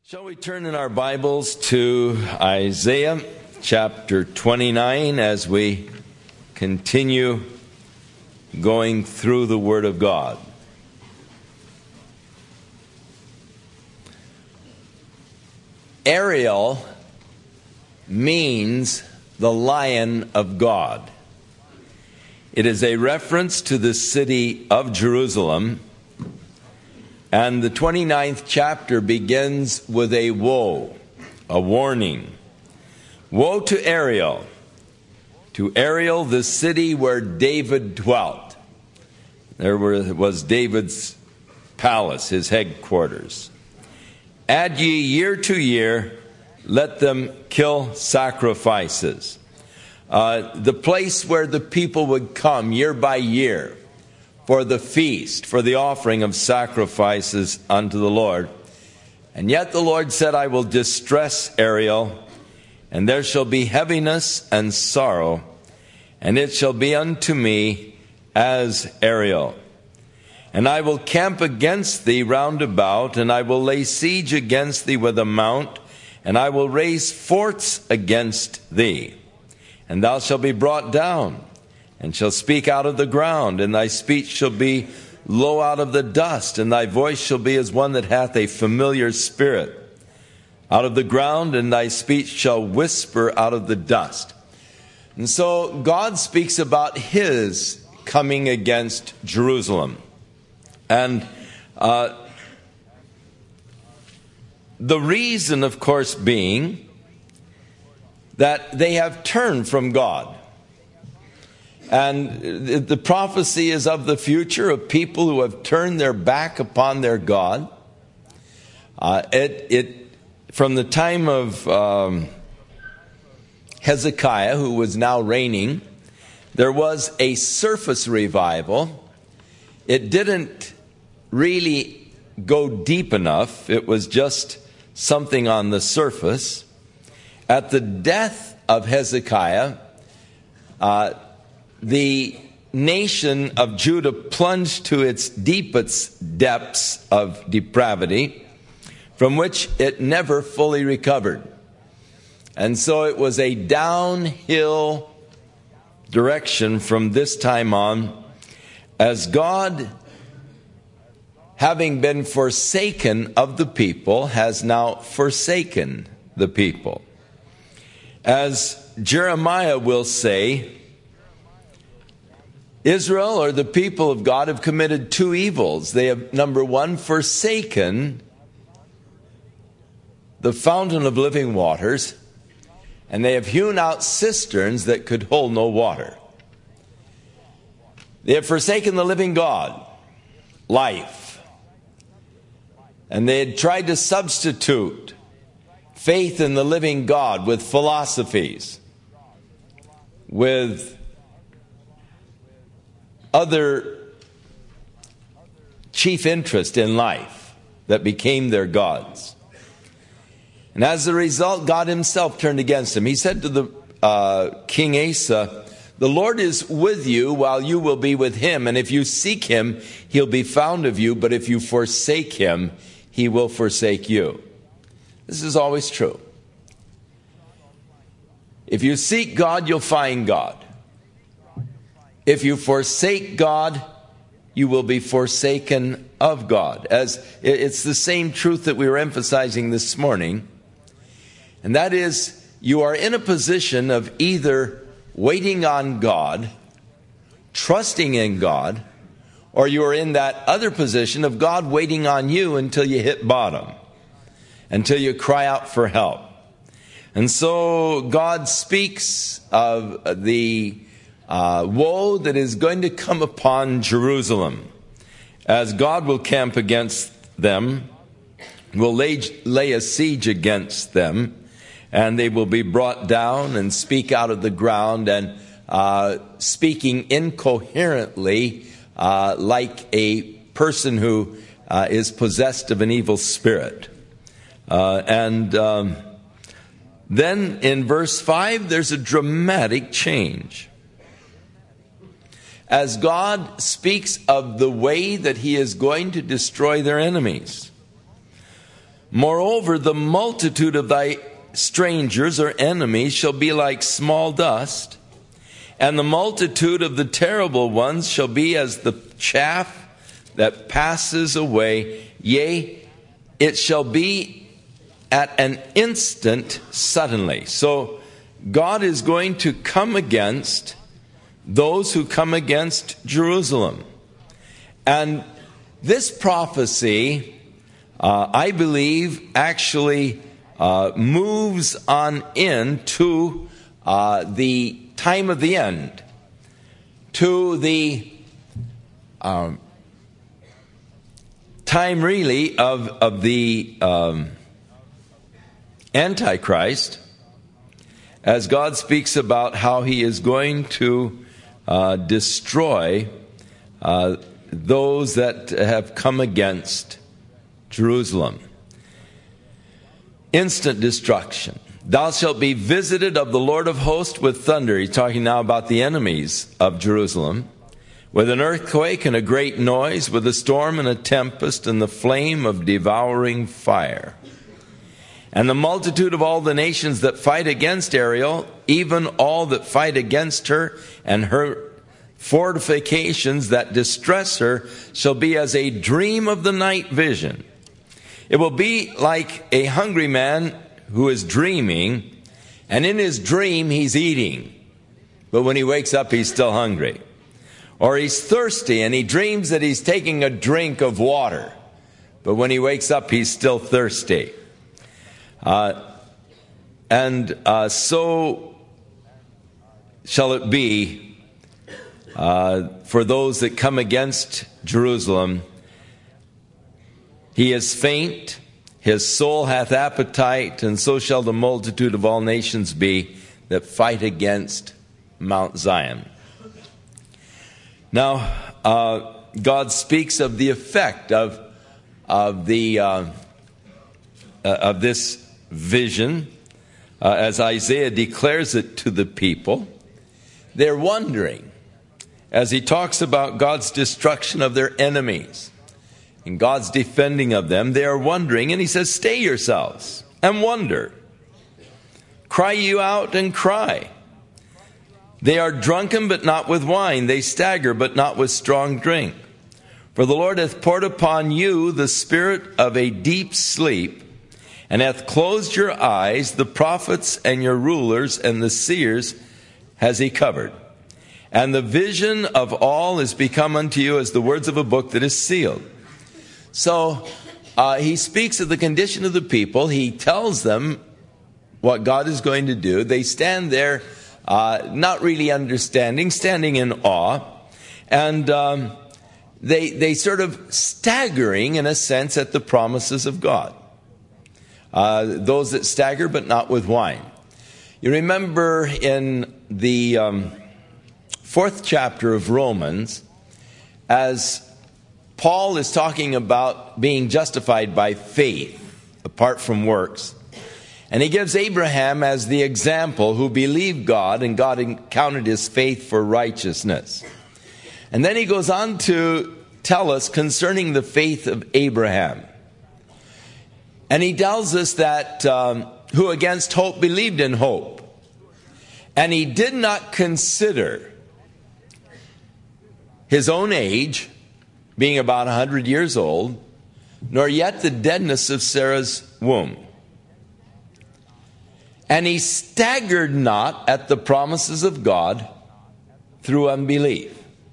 Shall we turn in our Bibles to Isaiah chapter 29 as we continue going through the Word of God? Ariel means the Lion of God. It is a reference to the city of Jerusalem. And the 29th chapter begins with a woe, a warning. Woe to Ariel, the city where David dwelt. There was David's palace, his headquarters. Add ye year to year, let them kill sacrifices. The place where the people would come year by year for the feast, for the offering of sacrifices unto the Lord. And yet the Lord said, I will distress Ariel, and there shall be heaviness and sorrow, and it shall be unto me as Ariel. And I will camp against thee round about, and I will lay siege against thee with a mount, and I will raise forts against thee. And thou shalt be brought down, and shall speak out of the ground, and thy speech shall be low out of the dust, and thy voice shall be as one that hath a familiar spirit out of the ground, and thy speech shall whisper out of the dust. And so God speaks about his coming against Jerusalem. And the reason, of course, being that they have turned from God. And the prophecy is of the future of people who have turned their back upon their God. From the time of Hezekiah, who was now reigning, there was a surface revival. It didn't really go deep enough. It was just something on the surface. At the death of Hezekiah, the nation of Judah plunged to its deepest depths of depravity, from which it never fully recovered. And so it was a downhill direction from this time on, as God, having been forsaken of the people, has now forsaken the people. As Jeremiah will say, Israel, or the people of God, have committed two evils. They have, number one, forsaken the fountain of living waters, and they have hewn out cisterns that could hold no water. They have forsaken the living God, life, and they had tried to substitute faith in the living God with philosophies, with other chief interest in life that became their gods. And as a result, God himself turned against him. He said to the King Asa, the Lord is with you while you will be with him. And if you seek him, he'll be found of you. But if you forsake him, he will forsake you. This is always true. If you seek God, you'll find God. If you forsake God, you will be forsaken of God. As it's the same truth that we were emphasizing this morning. And that is, you are in a position of either waiting on God, trusting in God, or you are in that other position of God waiting on you until you hit bottom, until you cry out for help. And so God speaks of the woe that is going to come upon Jerusalem, as God will camp against them, will lay a siege against them, and they will be brought down and speak out of the ground, and speaking incoherently like a person who is possessed of an evil spirit. Then in verse 5, there's a dramatic change. As God speaks of the way that he is going to destroy their enemies. Moreover, the multitude of thy strangers or enemies shall be like small dust, and the multitude of the terrible ones shall be as the chaff that passes away. Yea, it shall be at an instant suddenly. So God is going to come against those who come against Jerusalem. And this prophecy, I believe, actually moves on into the time of the end, to the time really of the Antichrist, as God speaks about how he is going to destroy those that have come against Jerusalem. Instant destruction. Thou shalt be visited of the Lord of hosts with thunder. He's talking now about the enemies of Jerusalem. With an earthquake and a great noise, with a storm and a tempest and the flame of devouring fire. And the multitude of all the nations that fight against Ariel, even all that fight against her and her fortifications that distress her, shall be as a dream of the night vision. It will be like a hungry man who is dreaming, and in his dream he's eating, but when he wakes up he's still hungry. Or he's thirsty and he dreams that he's taking a drink of water, but when he wakes up he's still thirsty. So shall it be for those that come against Jerusalem. He is faint, his soul hath appetite, and so shall the multitude of all nations be that fight against Mount Zion. Now, God speaks of the effect of this vision, as Isaiah declares it to the people. They're wondering, as he talks about God's destruction of their enemies and God's defending of them, they are wondering, and he says, stay yourselves and wonder. Cry you out and cry. They are drunken, but not with wine. They stagger, but not with strong drink. For the Lord hath poured upon you the spirit of a deep sleep, and hath closed your eyes. The prophets and your rulers and the seers has he covered. And the vision of all is become unto you as the words of a book that is sealed. So he speaks of the condition of the people. He tells them what God is going to do. They stand there, not really understanding, standing in awe, and they sort of staggering in a sense at the promises of God. Those that stagger, but not with wine. You remember in the 4th chapter of Romans, as Paul is talking about being justified by faith, apart from works, and he gives Abraham as the example who believed God, and God counted his faith for righteousness. And then he goes on to tell us concerning the faith of Abraham. And he tells us that who against hope believed in hope. And he did not consider his own age, being about 100 years old, nor yet the deadness of Sarah's womb. And he staggered not at the promises of God through unbelief.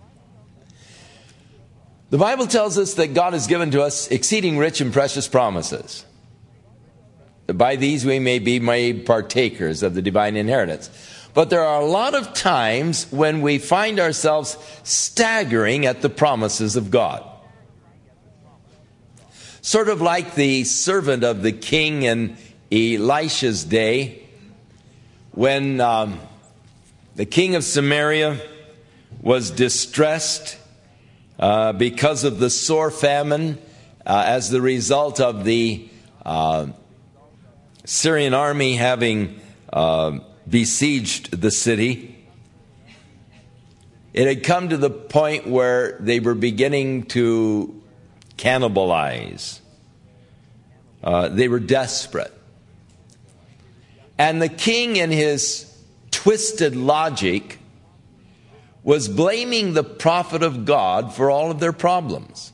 The Bible tells us that God has given to us exceeding rich and precious promises. By these we may be made partakers of the divine inheritance. But there are a lot of times when we find ourselves staggering at the promises of God. Sort of like the servant of the king in Elisha's day, when the king of Samaria was distressed because of the sore famine as the result of the Syrian army having besieged the city. It had come to the point where they were beginning to cannibalize They were desperate. And the king, in his twisted logic, was blaming the prophet of God for all of their problems.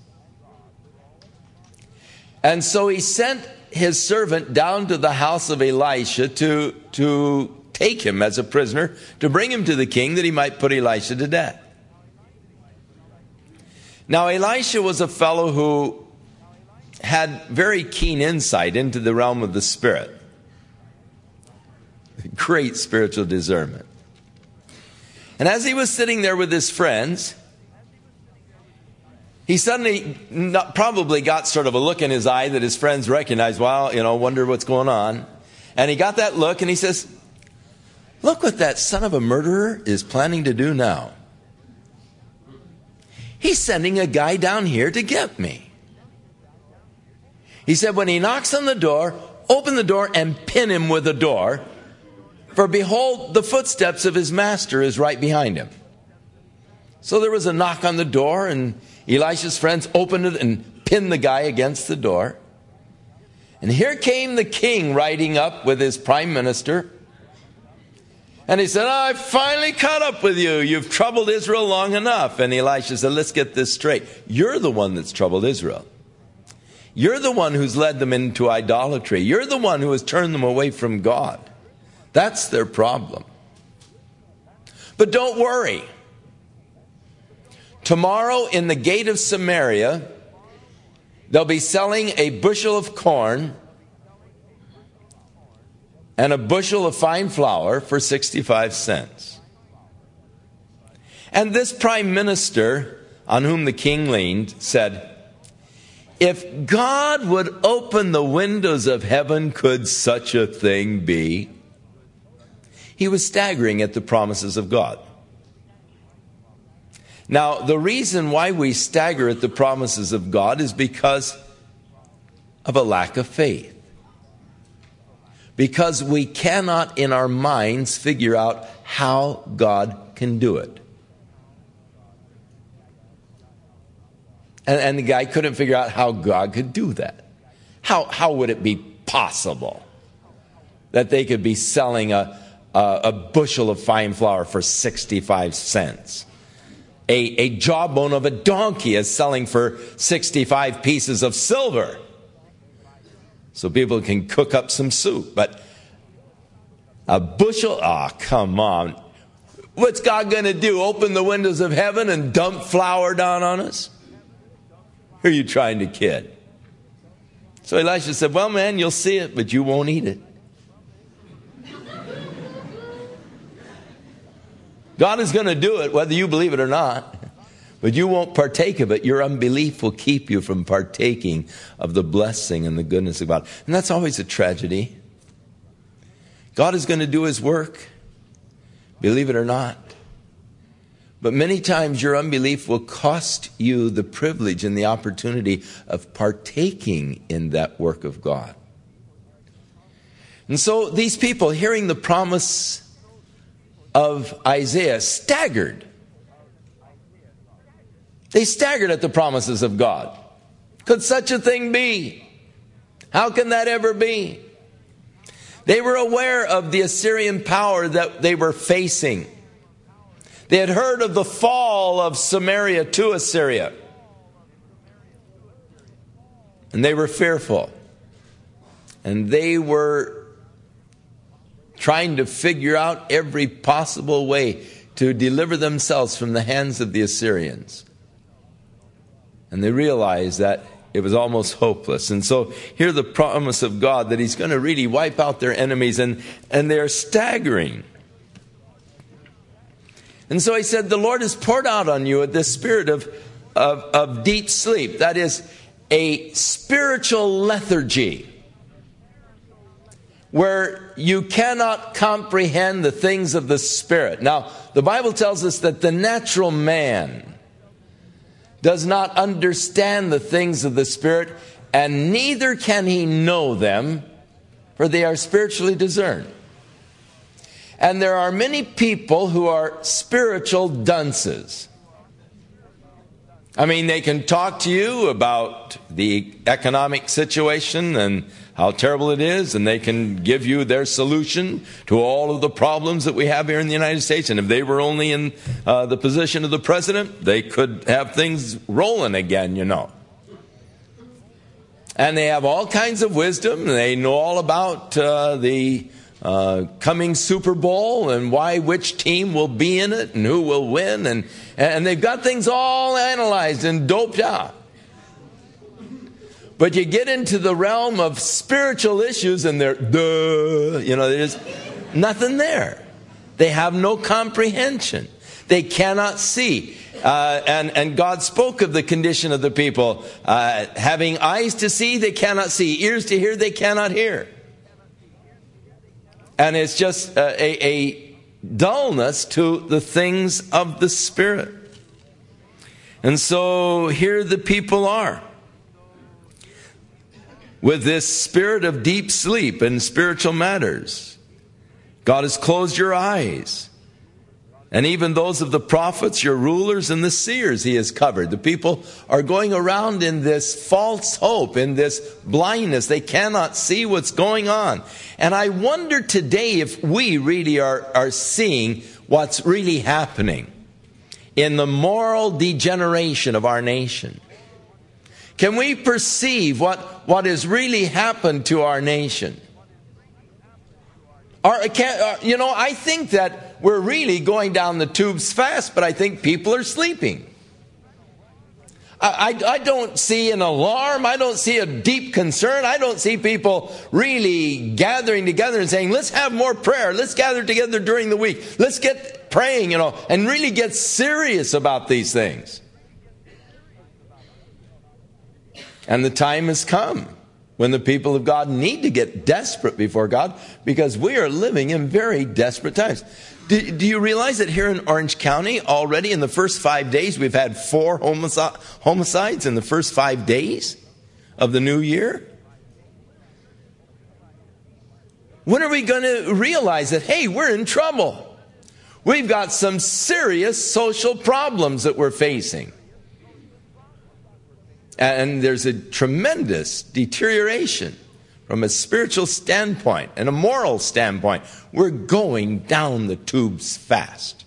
And so he sent his servant down to the house of Elisha to take him as a prisoner, to bring him to the king that he might put Elisha to death. Now, Elisha was a fellow who had very keen insight into the realm of the Spirit. Great spiritual discernment. And as he was sitting there with his friends, he suddenly probably got sort of a look in his eye that his friends recognized. Well, wonder what's going on. And he got that look and he says, "Look what that son of a murderer is planning to do now. He's sending a guy down here to get me." He said, "When he knocks on the door, open the door and pin him with the door. For behold, the footsteps of his master is right behind him." So there was a knock on the door, and Elisha's friends opened it and pinned the guy against the door. And here came the king riding up with his prime minister. And he said, "I finally caught up with you. You've troubled Israel long enough." And Elisha said, "Let's get this straight. You're the one that's troubled Israel. You're the one who's led them into idolatry. You're the one who has turned them away from God. That's their problem. But don't worry. Tomorrow in the gate of Samaria, they'll be selling a bushel of corn and a bushel of fine flour for 65 cents. And this prime minister, on whom the king leaned, said, "If God would open the windows of heaven, could such a thing be?" He was staggering at the promises of God. Now, the reason why we stagger at the promises of God is because of a lack of faith. Because we cannot in our minds figure out how God can do it. And the guy couldn't figure out how God could do that. How would it be possible that they could be selling a bushel of fine flour for 65 cents? A jawbone of a donkey is selling for 65 pieces of silver. So people can cook up some soup. But a bushel, come on. What's God going to do? Open the windows of heaven and dump flour down on us? Who are you trying to kid? So Elisha said, "Well, man, you'll see it, but you won't eat it." God is going to do it, whether you believe it or not. But you won't partake of it. Your unbelief will keep you from partaking of the blessing and the goodness of God. And that's always a tragedy. God is going to do his work, believe it or not. But many times your unbelief will cost you the privilege and the opportunity of partaking in that work of God. And so these people, hearing the promise of Isaiah, staggered. They staggered at the promises of God. Could such a thing be? How can that ever be? They were aware of the Assyrian power that they were facing. They had heard of the fall of Samaria to Assyria. And they were fearful. And they were trying to figure out every possible way to deliver themselves from the hands of the Assyrians. And they realized that it was almost hopeless. And so hear the promise of God that he's going to really wipe out their enemies, and they're staggering. And so he said, "The Lord has poured out on you this spirit of deep sleep." That is a spiritual lethargy, where you cannot comprehend the things of the Spirit. Now, the Bible tells us that the natural man does not understand the things of the Spirit, and neither can he know them, for they are spiritually discerned. And there are many people who are spiritual dunces. I mean, they can talk to you about the economic situation and how terrible it is, and they can give you their solution to all of the problems that we have here in the United States. And if they were only in the position of the president, they could have things rolling again, you know. And they have all kinds of wisdom. They know all about the coming Super Bowl and why which team will be in it and who will win. And they've got things all analyzed and doped out. But you get into the realm of spiritual issues and there's nothing there. They have no comprehension. They cannot see. And God spoke of the condition of the people. Having eyes to see, they cannot see. Ears to hear, they cannot hear. And it's just a dullness to the things of the Spirit. And so here the people are, with this spirit of deep sleep in spiritual matters. God has closed your eyes. And even those of the prophets, your rulers and the seers, He has covered. The people are going around in this false hope, in this blindness. They cannot see what's going on. And I wonder today if we really are seeing what's really happening in the moral degeneration of our nation. Can we perceive what has really happened to our nation? I think that we're really going down the tubes fast, but I think people are sleeping. I don't see an alarm. I don't see a deep concern. I don't see people really gathering together and saying, let's have more prayer. Let's gather together during the week. Let's get praying, and really get serious about these things. And the time has come when the people of God need to get desperate before God, because we are living in very desperate times. Do you realize that here in Orange County, already in the first 5 days, we've had 4 homicides in the first 5 days of the new year? When are we going to realize that, hey, we're in trouble? We've got some serious social problems that we're facing. And there's a tremendous deterioration from a spiritual standpoint and a moral standpoint. We're going down the tubes fast.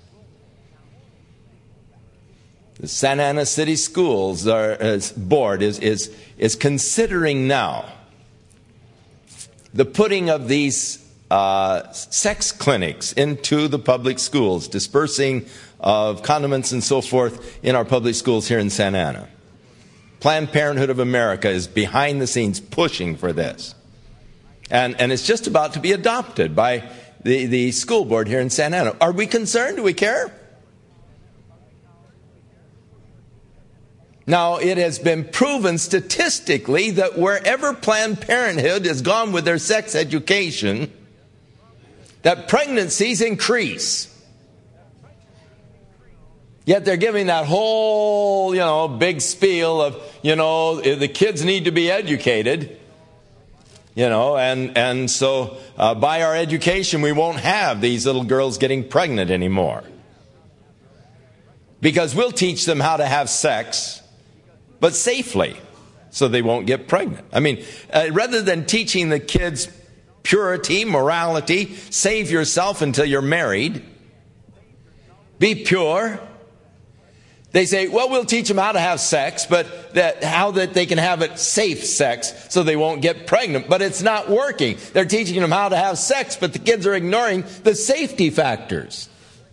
The Santa Ana City Schools Board is considering now the putting of these sex clinics into the public schools, dispersing of condiments and so forth in our public schools here in Santa Ana. Planned Parenthood of America is behind the scenes pushing for this. And it's just about to be adopted by the school board here in Santa Ana. Are we concerned? Do we care? Now, it has been proven statistically that wherever Planned Parenthood has gone with their sex education, that pregnancies increase. Yet they're giving that whole, big spiel of, the kids need to be educated. And so by our education, we won't have these little girls getting pregnant anymore. Because we'll teach them how to have sex, but safely, so they won't get pregnant. I mean, rather than teaching the kids purity, morality, save yourself until you're married, be pure. They say, well, we'll teach them how to have sex, but how that they can have it safe sex so they won't get pregnant. But it's not working. They're teaching them how to have sex, but the kids are ignoring the safety factors.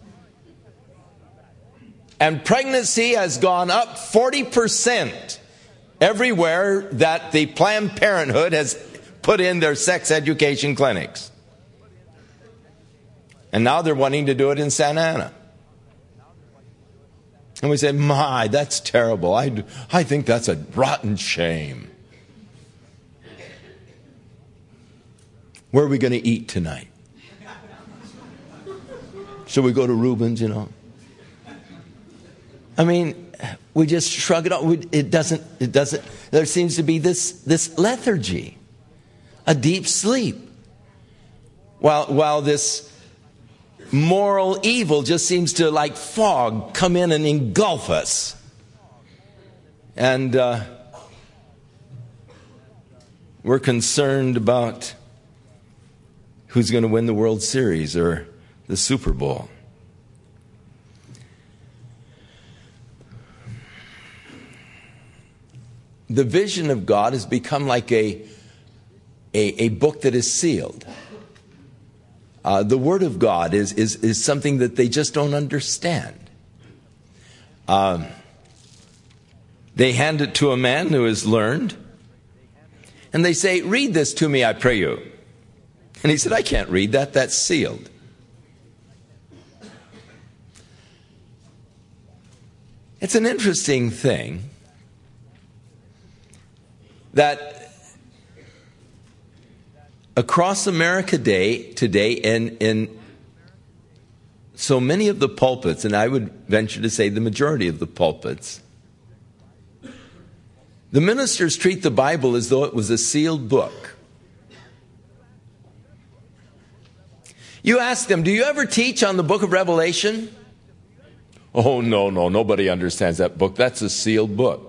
And pregnancy has gone up 40% everywhere that the Planned Parenthood has put in their sex education clinics. And now they're wanting to do it in Santa Ana. And we say, my, that's terrible. I think that's a rotten shame. Where are we going to eat tonight? Should we go to Reuben's, I mean, we just shrug it off. It doesn't, there seems to be this lethargy, a deep sleep. While this moral evil just seems to, like fog, come in and engulf us. And we're concerned about who's going to win the World Series or the Super Bowl. The vision of God has become like a book that is sealed. The Word of God is something that they just don't understand. They hand it to a man who has learned, and they say, "Read this to me, I pray you." And he said, "I can't read that. That's sealed." It's an interesting thing that across America today, in so many of the pulpits, and I would venture to say the majority of the pulpits, the ministers treat the Bible as though it was a sealed book. You ask them, "Do you ever teach on the book of Revelation?" "Oh, no, nobody understands that book. That's a sealed book."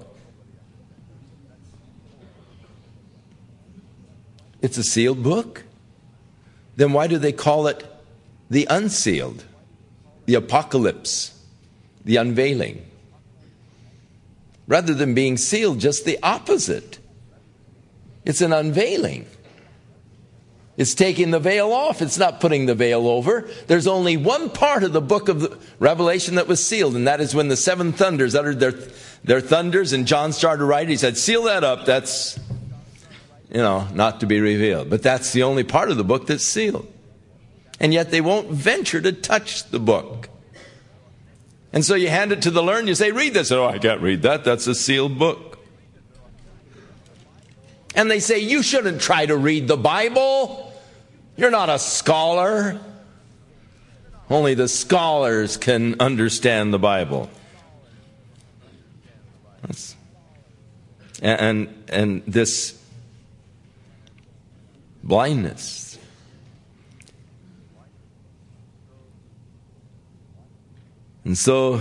It's a sealed book? Then why do they call it the unsealed, the apocalypse, the unveiling? Rather than being sealed, just the opposite. It's an unveiling. It's taking the veil off. It's not putting the veil over. There's only one part of the book of the Revelation that was sealed, and that is when the seven thunders uttered their thunders, and John started writing. He said, "Seal that up. That's, not to be revealed." But that's the only part of the book that's sealed. And yet they won't venture to touch the book. And so you hand it to the learned, you say, "Read this." "Oh, I can't read that. That's a sealed book." And they say, "You shouldn't try to read the Bible. You're not a scholar. Only the scholars can understand the Bible." And this blindness. And so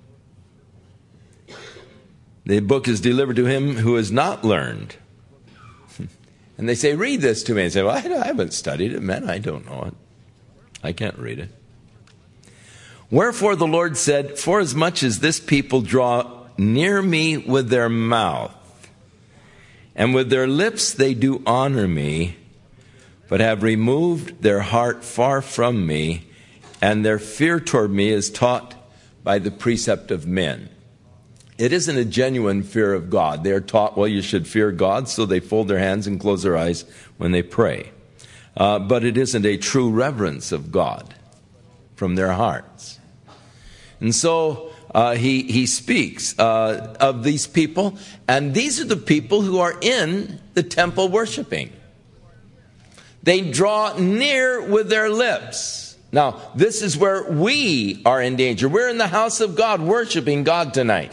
the book is delivered to him who is not learned. And they say, "Read this to me." And say, "Well, I haven't studied it, man. I don't know it. I can't read it." Wherefore the Lord said, "Forasmuch as this people draw near me with their mouth, and with their lips they do honor me, but have removed their heart far from me, and their fear toward me is taught by the precept of men." It isn't a genuine fear of God. They are taught, well, you should fear God, so they fold their hands and close their eyes when they pray. But it isn't a true reverence of God from their hearts. And so he speaks of these people, and these are the people who are in the temple worshiping. They draw near with their lips. Now, this is where we are in danger. We're in the house of God, worshiping God tonight.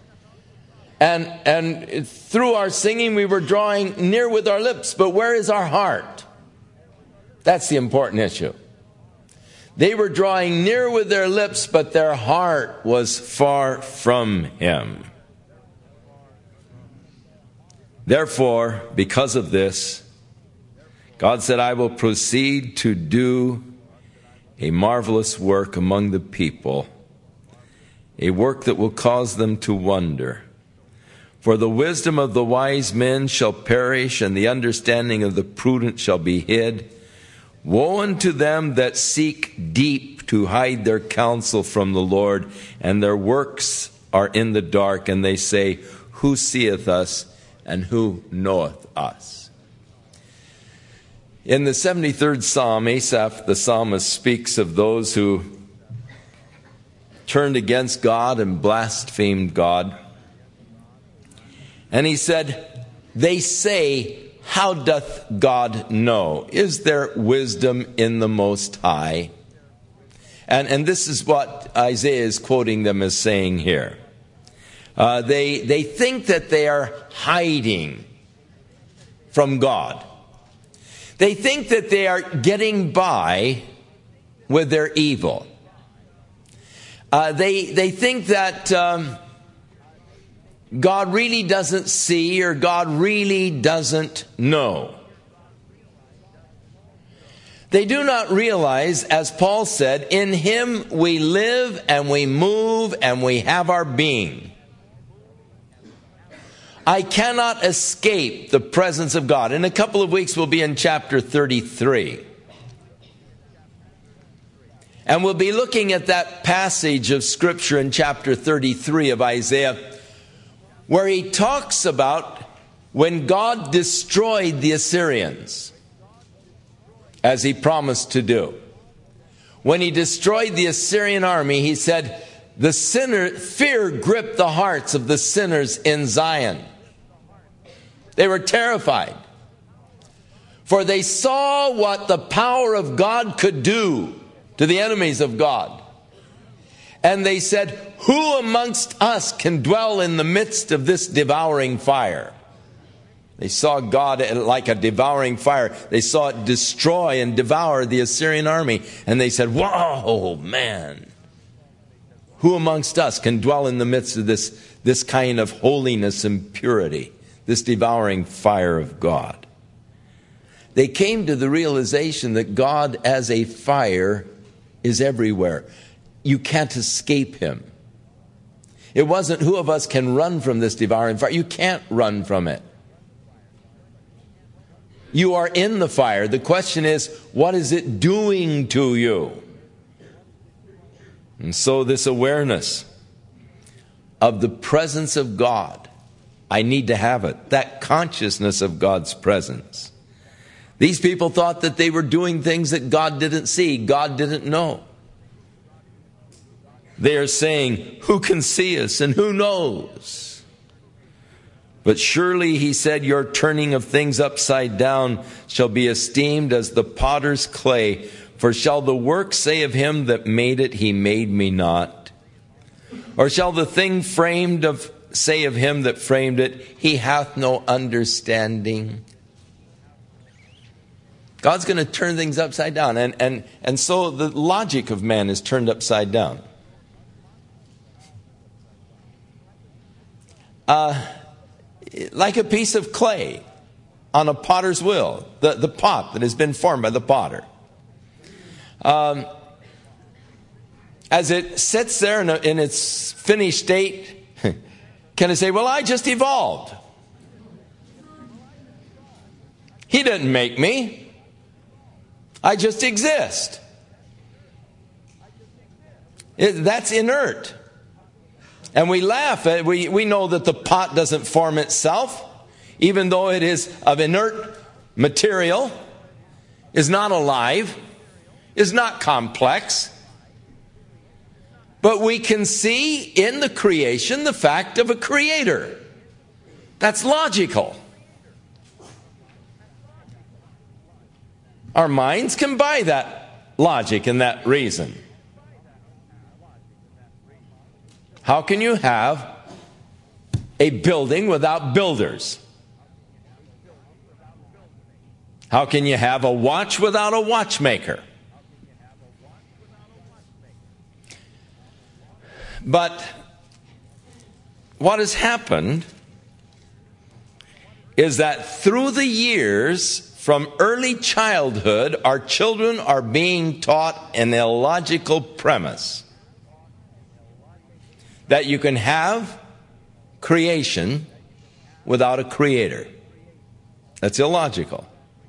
And through our singing, we were drawing near with our lips. But where is our heart? That's the important issue. They were drawing near with their lips, but their heart was far from him. Therefore, because of this, God said, "I will proceed to do a marvelous work among the people, a work that will cause them to wonder. For the wisdom of the wise men shall perish, and the understanding of the prudent shall be hid. Woe unto them that seek deep to hide their counsel from the Lord, and their works are in the dark, and they say, Who seeth us, and who knoweth us?" In the 73rd Psalm, Asaph the psalmist speaks of those who turned against God and blasphemed God. And he said, "They say, how doth God know? Is there wisdom in the Most High?" And this is what Isaiah is quoting them as saying here. They think that they are hiding from God. They think that they are getting by with their evil. They think that God really doesn't see or God really doesn't know. They do not realize, as Paul said, in Him we live and we move and we have our being. I cannot escape the presence of God. In a couple of weeks we'll be in chapter 33. And we'll be looking at that passage of Scripture in chapter 33 of Isaiah, where he talks about when God destroyed the Assyrians, as He promised to do. When He destroyed the Assyrian army, He said, fear gripped the hearts of the sinners in Zion. They were terrified, for they saw what the power of God could do to the enemies of God. And they said, who amongst us can dwell in the midst of this devouring fire? They saw God like a devouring fire. They saw it destroy and devour the Assyrian army. And they said, whoa, man. Who amongst us can dwell in the midst of this kind of holiness and purity? This devouring fire of God. They came to the realization that God as a fire is everywhere. You can't escape Him. It wasn't who of us can run from this devouring fire. You can't run from it. You are in the fire. The question is, what is it doing to you? And so this awareness of the presence of God, I need to have it. That consciousness of God's presence. These people thought that they were doing things that God didn't see, God didn't know. They are saying, who can see us and who knows? But surely, He said, your turning of things upside down shall be esteemed as the potter's clay. For shall the work say of Him that made it, He made me not? Or shall the thing framed say of Him that framed it, He hath no understanding? God's going to turn things upside down. And so the logic of man is turned upside down. Like a piece of clay on a potter's wheel, the pot that has been formed by the potter. As it sits there in its finished state, can it say, well, I just evolved. He didn't make me. I just exist. That's inert. And we laugh. We know that the pot doesn't form itself, even though it is of inert material, is not alive, is not complex. But we can see in the creation the fact of a creator. That's logical. Our minds can buy that logic and that reason. How can you have a building without builders? How can you have a watch without a watchmaker? But what has happened is that through the years, from early childhood, our children are being taught an illogical premise. That you can have creation without a creator. That's illogical.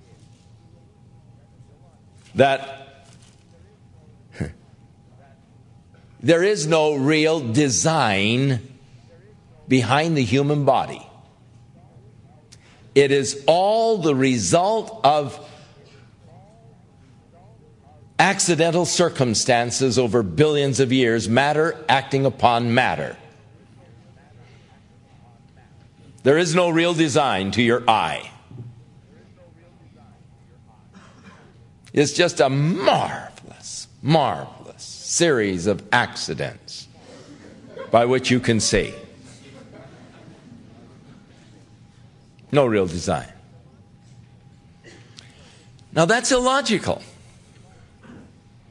That there is no real design behind the human body. It is all the result of accidental circumstances over billions of years, matter acting upon matter. There is no real design to your eye. It's just a marvelous, marvelous series of accidents by which you can see. No real design. Now that's illogical.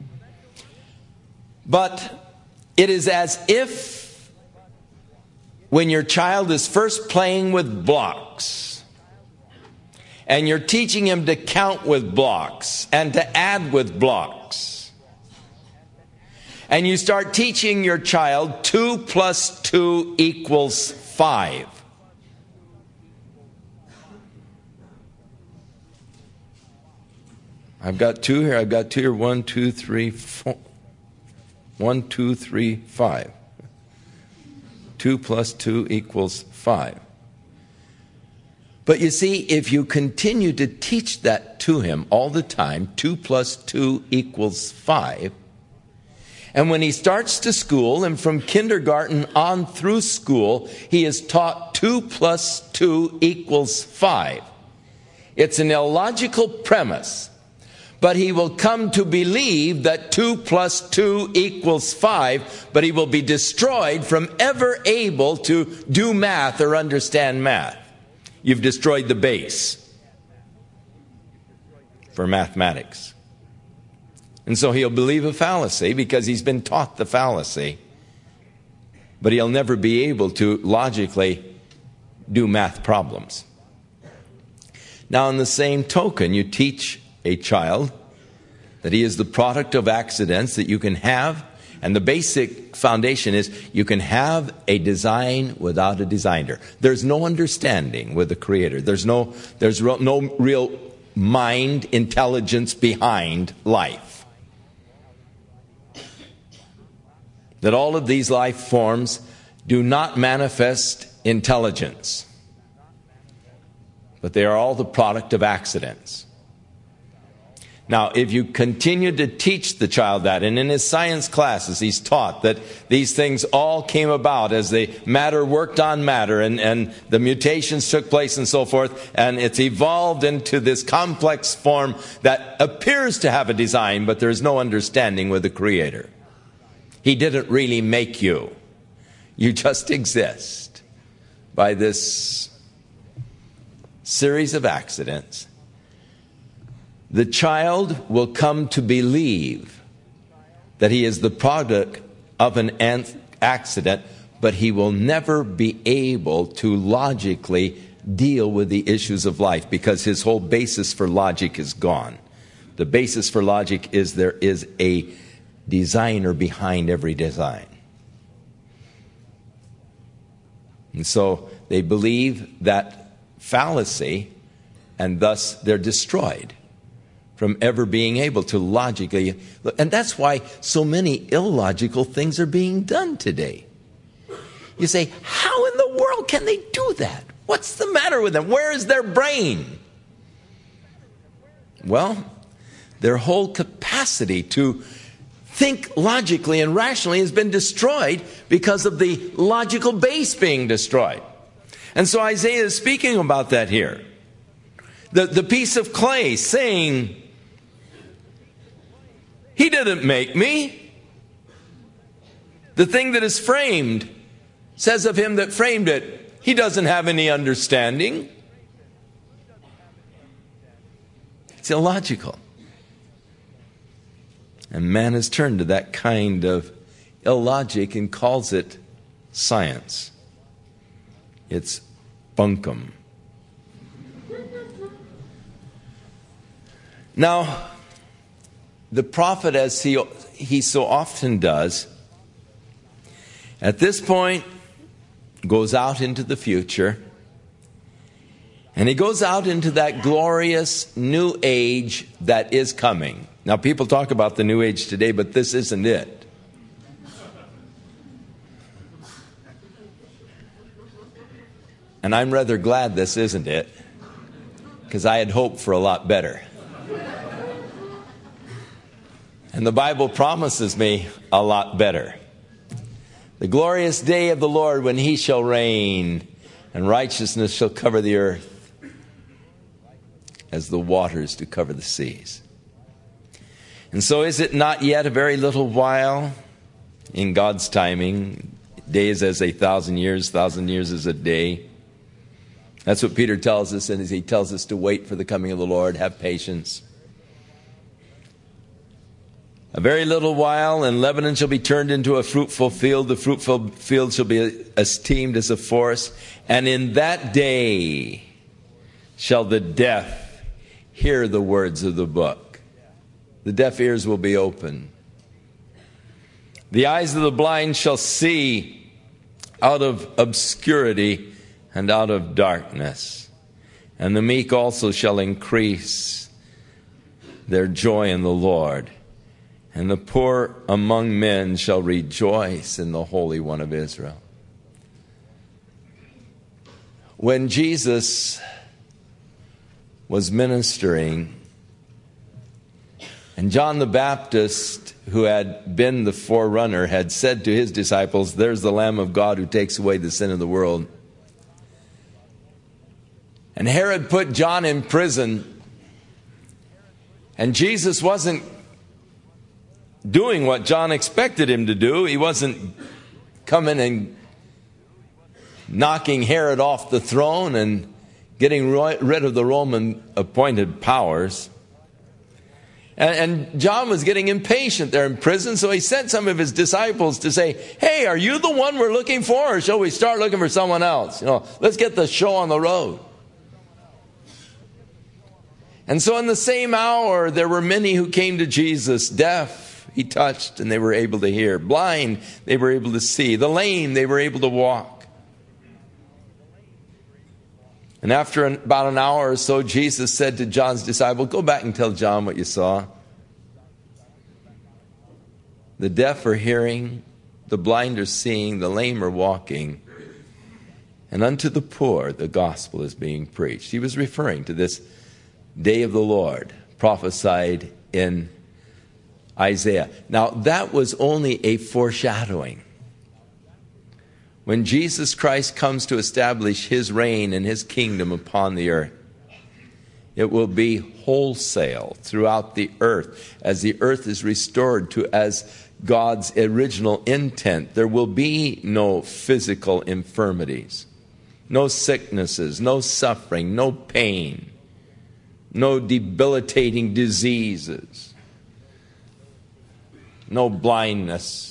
But it is as if when your child is first playing with blocks, and you're teaching him to count with blocks and to add with blocks, and you start teaching your child 2 plus 2 equals 5. I've got 2 here. I've got 2 here. 1, 2, 3, 4. 1, 2, 3, 5. 2 plus 2 equals 5. But you see, if you continue to teach that to him all the time, 2 plus 2 equals 5, and when he starts to school, and from kindergarten on through school, he is taught 2 plus 2 equals 5. It's an illogical premise, but he will come to believe that 2 plus 2 equals 5, but he will be destroyed from ever able to do math or understand math. You've destroyed the base for mathematics. And so he'll believe a fallacy because he's been taught the fallacy, but he'll never be able to logically do math problems. Now, in the same token, you teach a child that he is the product of accidents that you can have, and the basic foundation is you can have a design without a designer. There's no understanding with the Creator. There's no real mind intelligence behind life. That all of these life forms do not manifest intelligence, but they are all the product of accidents. Now, if you continue to teach the child that, and in his science classes he's taught that these things all came about as the matter worked on matter, and the mutations took place and so forth, and it's evolved into this complex form that appears to have a design, but there's no understanding with the Creator. He didn't really make you. You just exist by this series of accidents. The child will come to believe that he is the product of an accident, but he will never be able to logically deal with the issues of life because his whole basis for logic is gone. The basis for logic is there is a designer behind every design. And so they believe that fallacy, and thus they're destroyed from ever being able to logically. And that's why so many illogical things are being done today. You say, how in the world can they do that? What's the matter with them? Where is their brain? Well, their whole capacity to think logically and rationally has been destroyed because of the logical base being destroyed. And so Isaiah is speaking about that here. The piece of clay saying, He didn't make me. The thing that is framed says of him that framed it, he doesn't have any understanding. It's illogical. And man has turned to that kind of illogic and calls it science. It's bunkum. Now, the prophet, as he so often does, at this point goes out into the future, and he goes out into that glorious new age that is coming. Now, people talk about the new age today, but this isn't it. And I'm rather glad this isn't it, because I had hoped for a lot better. And the Bible promises me a lot better. The glorious day of the Lord when He shall reign, and righteousness shall cover the earth as the waters do cover the seas. And so is it not yet a very little while in God's timing? Days as 1,000 years, 1,000 years as a day. That's what Peter tells us, and as he tells us to wait for the coming of the Lord, have patience. A very little while, and Lebanon shall be turned into a fruitful field. The fruitful field shall be esteemed as a forest. And in that day shall the deaf hear the words of the book. The deaf ears will be open. The eyes of the blind shall see out of obscurity and out of darkness. And the meek also shall increase their joy in the Lord. And the poor among men shall rejoice in the Holy One of Israel. When Jesus was ministering, and John the Baptist, who had been the forerunner, had said to his disciples, "There's the Lamb of God who takes away the sin of the world." And Herod put John in prison, and Jesus wasn't doing what John expected him to do. He wasn't coming and knocking Herod off the throne and getting rid of the Roman appointed powers. And John was getting impatient there in prison, so he sent some of his disciples to say, "Hey, are you the one we're looking for, or shall we start looking for someone else? Let's get the show on the road." And so in the same hour, there were many who came to Jesus. Deaf, he touched and they were able to hear. Blind, they were able to see. The lame, they were able to walk. And after about an hour or so, Jesus said to John's disciple, "Go back and tell John what you saw. The deaf are hearing, the blind are seeing, the lame are walking, and unto the poor the gospel is being preached." He was referring to this day of the Lord, prophesied in Isaiah. Now, that was only a foreshadowing. When Jesus Christ comes to establish his reign and his kingdom upon the earth, it will be wholesale throughout the earth as the earth is restored to as God's original intent. There will be no physical infirmities, no sicknesses, no suffering, no pain, no debilitating diseases, no blindness.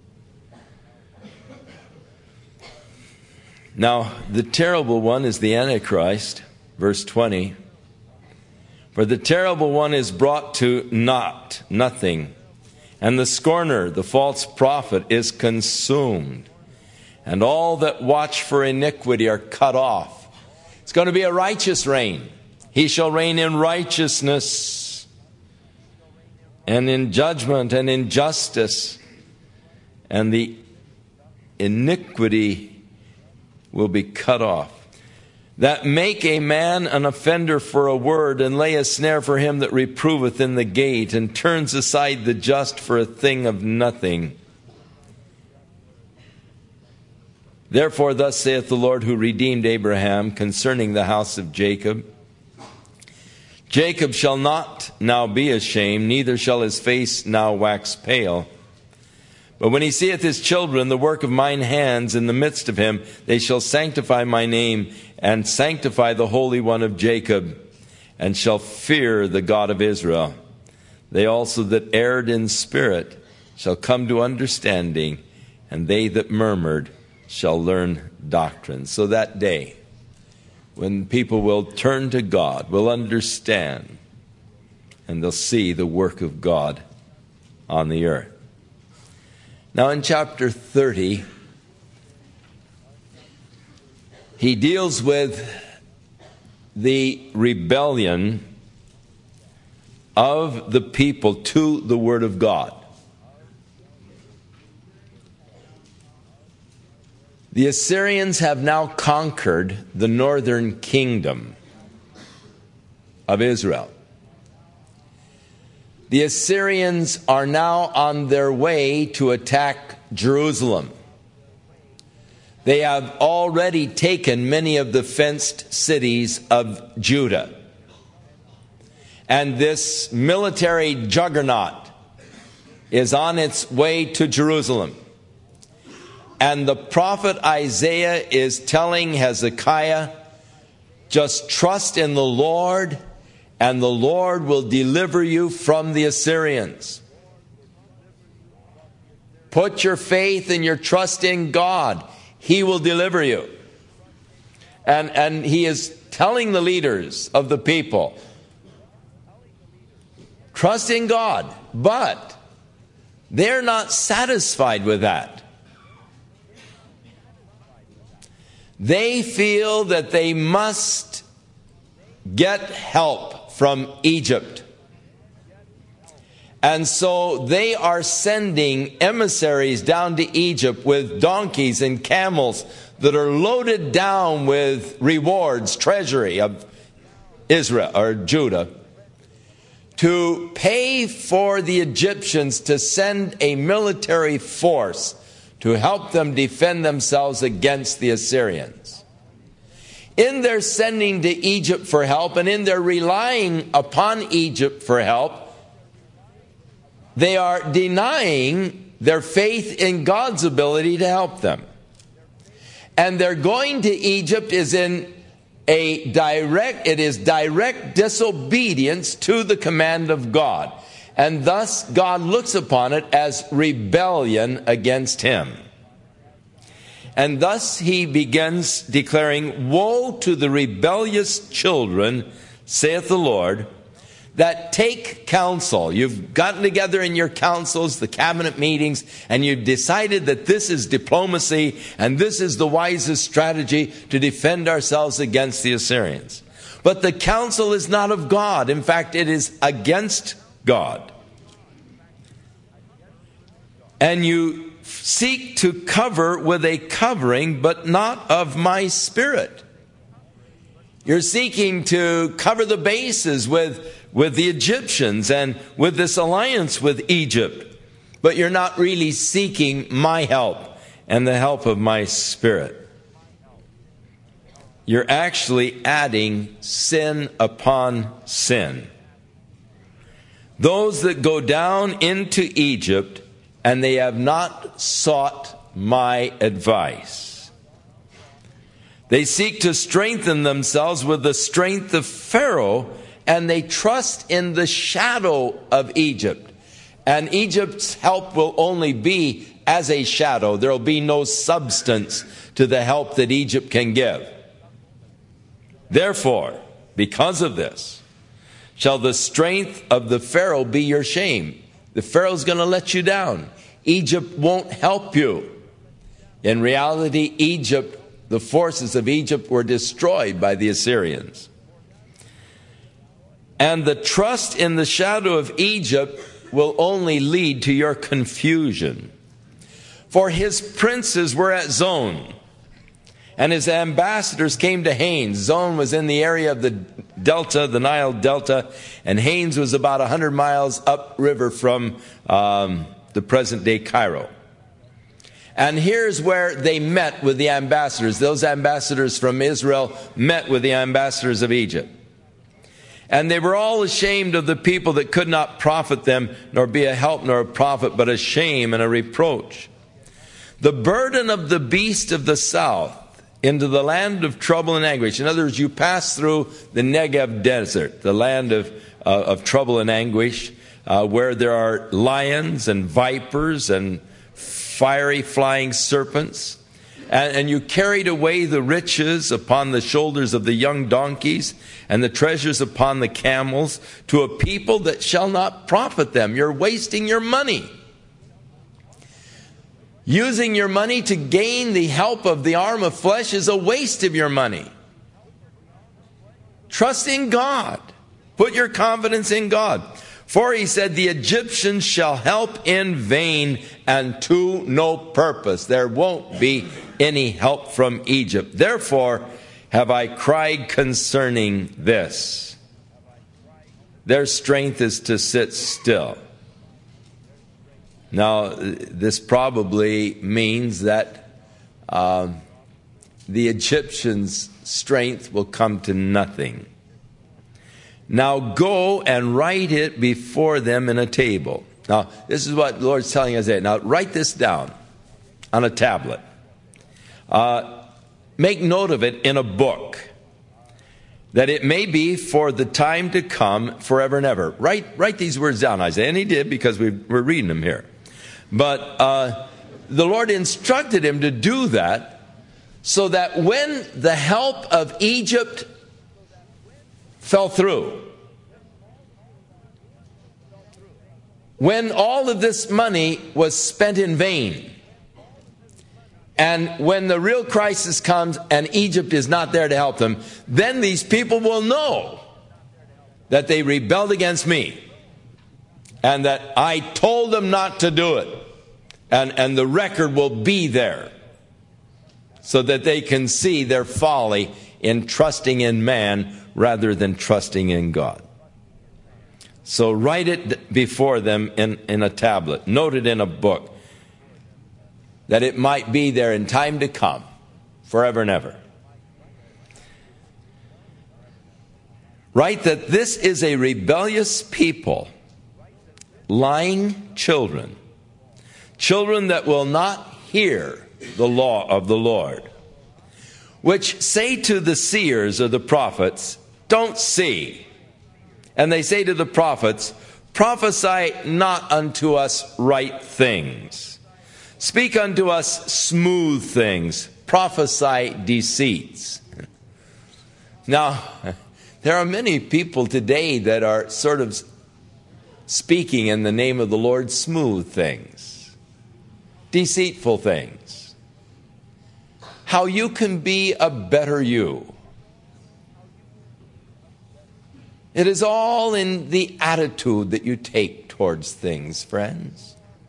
Now, the terrible one is the Antichrist, verse 20. "For the terrible one is brought to naught, nothing, and the scorner, the false prophet, is consumed, and all that watch for iniquity are cut off." It's going to be a righteous reign. He shall reign in righteousness and in judgment and in justice, and the iniquity will be cut off. "That make a man an offender for a word, and lay a snare for him that reproveth in the gate, and turns aside the just for a thing of nothing. Therefore thus saith the Lord, who redeemed Abraham, concerning the house of Jacob, Jacob shall not now be ashamed, neither shall his face now wax pale. But when he seeth his children, the work of mine hands in the midst of him, they shall sanctify my name, and sanctify the Holy One of Jacob, and shall fear the God of Israel. They also that erred in spirit shall come to understanding, and they that murmured shall learn doctrine." So that day, when people will turn to God, will understand, and they'll see the work of God on the earth. Now in chapter 30, he deals with the rebellion of the people to the Word of God. The Assyrians have now conquered the northern kingdom of Israel. The Assyrians are now on their way to attack Jerusalem. They have already taken many of the fenced cities of Judah. And this military juggernaut is on its way to Jerusalem. And the prophet Isaiah is telling Hezekiah, just trust in the Lord, and the Lord will deliver you from the Assyrians. Put your faith and your trust in God. He will deliver you. And he is telling the leaders of the people, trust in God. But they're not satisfied with that. They feel that they must get help from Egypt. And so they are sending emissaries down to Egypt with donkeys and camels that are loaded down with rewards, treasury of Israel or Judah, to pay for the Egyptians to send a military force to help them defend themselves against the Assyrians. In their sending to Egypt for help and in their relying upon Egypt for help, they are denying their faith in God's ability to help them. And their going to Egypt is direct disobedience to the command of God. And thus God looks upon it as rebellion against him. And thus he begins declaring, "Woe to the rebellious children, saith the Lord, that take counsel." You've gotten together in your councils, the cabinet meetings, and you've decided that this is diplomacy and this is the wisest strategy to defend ourselves against the Assyrians. But the counsel is not of God. In fact, it is against God. And you seek to cover with a covering, but not of my Spirit. You're seeking to cover the bases with the Egyptians and with this alliance with Egypt. But you're not really seeking my help and the help of my Spirit. You're actually adding sin upon sin. Those that go down into Egypt and they have not sought my advice. They seek to strengthen themselves with the strength of Pharaoh, and they trust in the shadow of Egypt. And Egypt's help will only be as a shadow. There will be no substance to the help that Egypt can give. Therefore, because of this, shall the strength of the Pharaoh be your shame. The Pharaoh's going to let you down. Egypt won't help you. In reality, Egypt, the forces of Egypt were destroyed by the Assyrians. And the trust in the shadow of Egypt will only lead to your confusion. For his princes were at Zon, and his ambassadors came to Hanes. Zon was in the area of the delta, the Nile Delta, and Hanes was about 100 miles upriver from the present-day Cairo. And here's where they met with the ambassadors. Those ambassadors from Israel met with the ambassadors of Egypt. And they were all ashamed of the people that could not profit them, nor be a help nor a profit, but a shame and a reproach. The burden of the beast of the south into the land of trouble and anguish. In other words, you pass through the Negev desert, the land of trouble and anguish, where there are lions and vipers and fiery flying serpents. And you carried away the riches upon the shoulders of the young donkeys and the treasures upon the camels to a people that shall not profit them. You're wasting your money. Using your money to gain the help of the arm of flesh is a waste of your money. Trust in God. Put your confidence in God. For he said, the Egyptians shall help in vain and to no purpose. There won't be any help from Egypt. Therefore have I cried concerning this. Their strength is to sit still. Now, this probably means that the Egyptians' strength will come to nothing. Now go and write it before them in a table. Now, this is what the Lord's telling us there. Now, write this down on a tablet. Make note of it in a book, that it may be for the time to come forever and ever. Write these words down, Isaiah. And he did, because we're reading them here. But the Lord instructed him to do that so that when the help of Egypt fell through, when all of this money was spent in vain, and when the real crisis comes and Egypt is not there to help them, then these people will know that they rebelled against me and that I told them not to do it. And the record will be there so that they can see their folly in trusting in man rather than trusting in God. So write it before them in a tablet. Note it in a book, that it might be there in time to come, forever and ever. Write that this is a rebellious people, lying children, children that will not hear the law of the Lord, which say to the seers or the prophets, don't see. And they say to the prophets, prophesy not unto us right things. Speak unto us smooth things. Prophesy deceits. Now, there are many people today that are sort of speaking in the name of the Lord smooth things, deceitful things. How you can be a better you. It is all in the attitude that you take towards things, friends.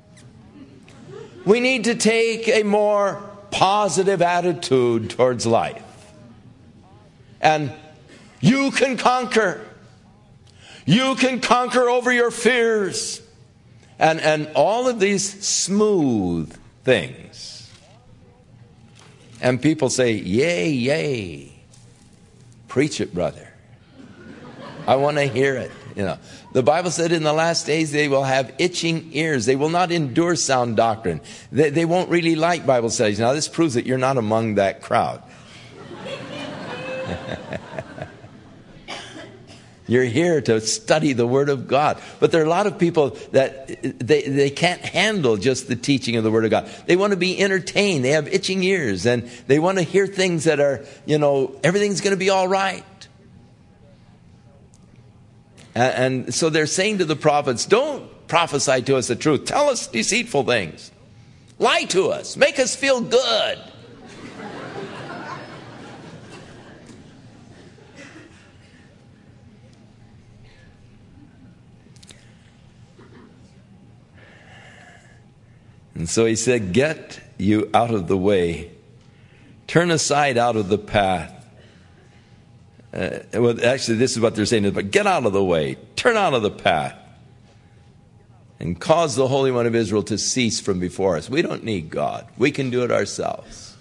We need to take a more positive attitude towards life. And you can conquer. You can conquer over your fears. And all of these smooth things. And people say, yay, yay. Preach it, brother. I want to hear it. The Bible said in the last days they will have itching ears. They will not endure sound doctrine. They won't really like Bible studies. Now this proves that you're not among that crowd. You're here to study the Word of God. But there are a lot of people that they can't handle just the teaching of the Word of God. They want to be entertained. They have itching ears. And they want to hear things that are, everything's going to be all right. And so they're saying to the prophets, don't prophesy to us the truth. Tell us deceitful things. Lie to us. Make us feel good. And so he said, get you out of the way. Turn aside out of the path. Well, actually, this is what they're saying. But get out of the way. Turn out of the path. And cause the Holy One of Israel to cease from before us. We don't need God. We can do it ourselves.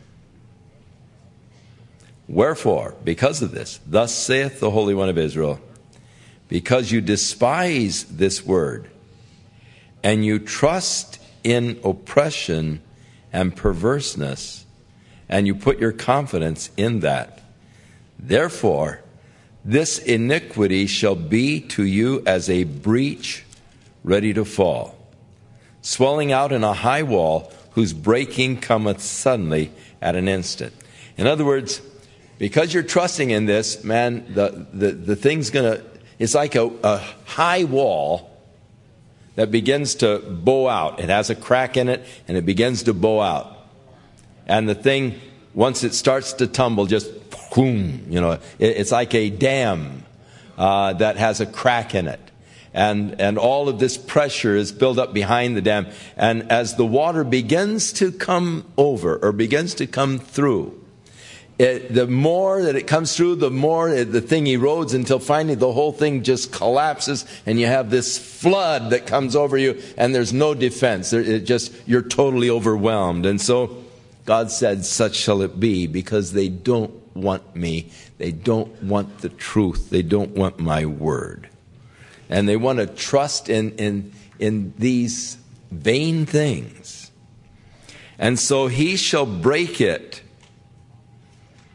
Wherefore, because of this, thus saith the Holy One of Israel, because you despise this word, and you trust in oppression and perverseness, and you put your confidence in that, therefore, this iniquity shall be to you as a breach ready to fall, swelling out in a high wall, whose breaking cometh suddenly at an instant. In other words, because you're trusting in this, man, the thing's it's like a high wall that begins to bow out. It has a crack in it, and it begins to bow out. And the thing, once it starts to tumble, just boom, it's like a dam that has a crack in it. And all of this pressure is built up behind the dam. And as the water begins to come over or begins to come through, the more that it comes through, the more the thing erodes until finally the whole thing just collapses and you have this flood that comes over you and there's no defense. You're totally overwhelmed. And so God said, such shall it be, because they don't want me. They don't want the truth. They don't want my word. And they want to trust in these vain things. And so he shall break it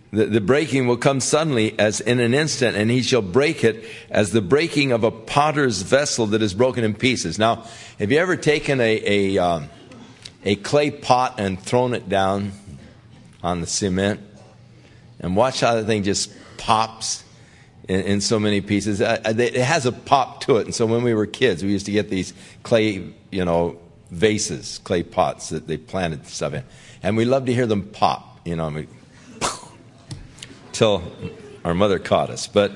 The breaking will come suddenly as in an instant, and he shall break it as the breaking of a potter's vessel that is broken in pieces. Now, have you ever taken a clay pot and thrown it down on the cement and watched how the thing just pops in so many pieces? It has a pop to it. And so when we were kids, we used to get these clay, vases, clay pots that they planted stuff in. And we loved to hear them pop, till our mother caught us. But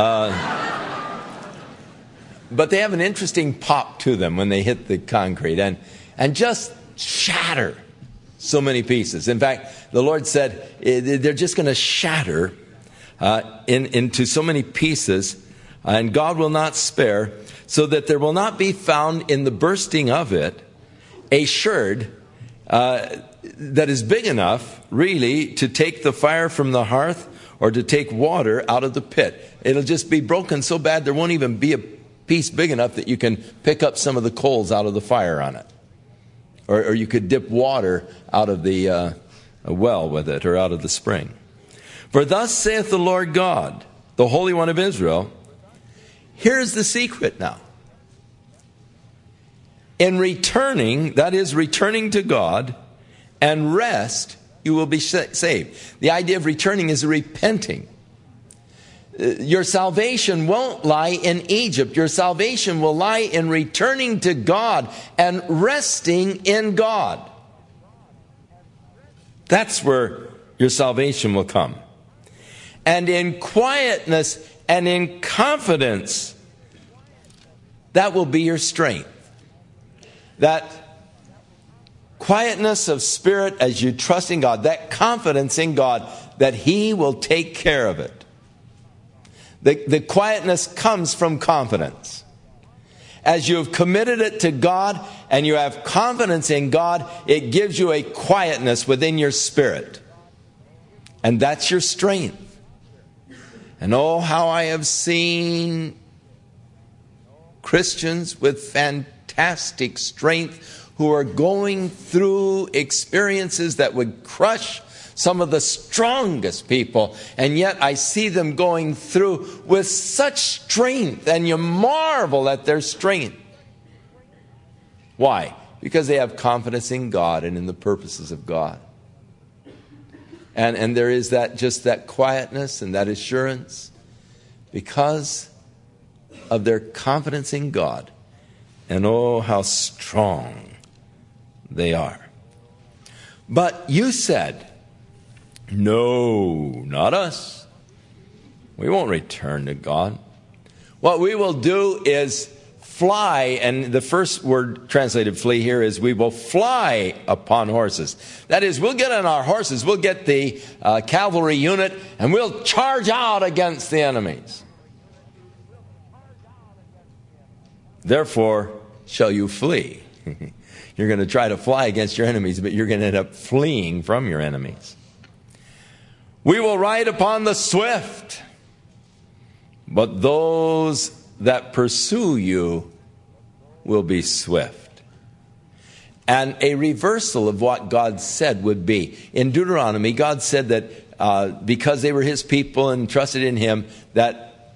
they have an interesting pop to them when they hit the concrete and just shatter so many pieces. In fact, the Lord said they're just going to shatter into so many pieces, and God will not spare, so that there will not be found in the bursting of it a sherd that is big enough, really, to take the fire from the hearth or to take water out of the pit. It'll just be broken so bad there won't even be a piece big enough that you can pick up some of the coals out of the fire on it. Or you could dip water out of the a well with it, or out of the spring. For thus saith the Lord God, the Holy One of Israel, here's the secret now. In returning, that is, returning to God and rest, you will be saved. The idea of returning is repenting. Your salvation won't lie in Egypt. Your salvation will lie in returning to God and resting in God. That's where your salvation will come. And in quietness and in confidence, that will be your strength. That quietness of spirit as you trust in God, that confidence in God that He will take care of it. The quietness comes from confidence. As you have committed it to God and you have confidence in God, it gives you a quietness within your spirit. And that's your strength. And oh, how I have seen Christians with fantastic strength who are going through experiences that would crush some of the strongest people, and yet I see them going through with such strength, and you marvel at their strength. Why? Because they have confidence in God and in the purposes of God. And there is that quietness and that assurance because of their confidence in God. And oh, how strong they are. But you said, no, not us. We won't return to God. What we will do is fly, and the first word translated flee here is we will fly upon horses. That is, we'll get on our horses, we'll get the cavalry unit, and we'll charge out against the enemies. Therefore shall you flee. You're going to try to fly against your enemies, but you're going to end up fleeing from your enemies. We will ride upon the swift, but those that pursue you will be swift. And a reversal of what God said would be. In Deuteronomy, God said that because they were His people and trusted in Him, that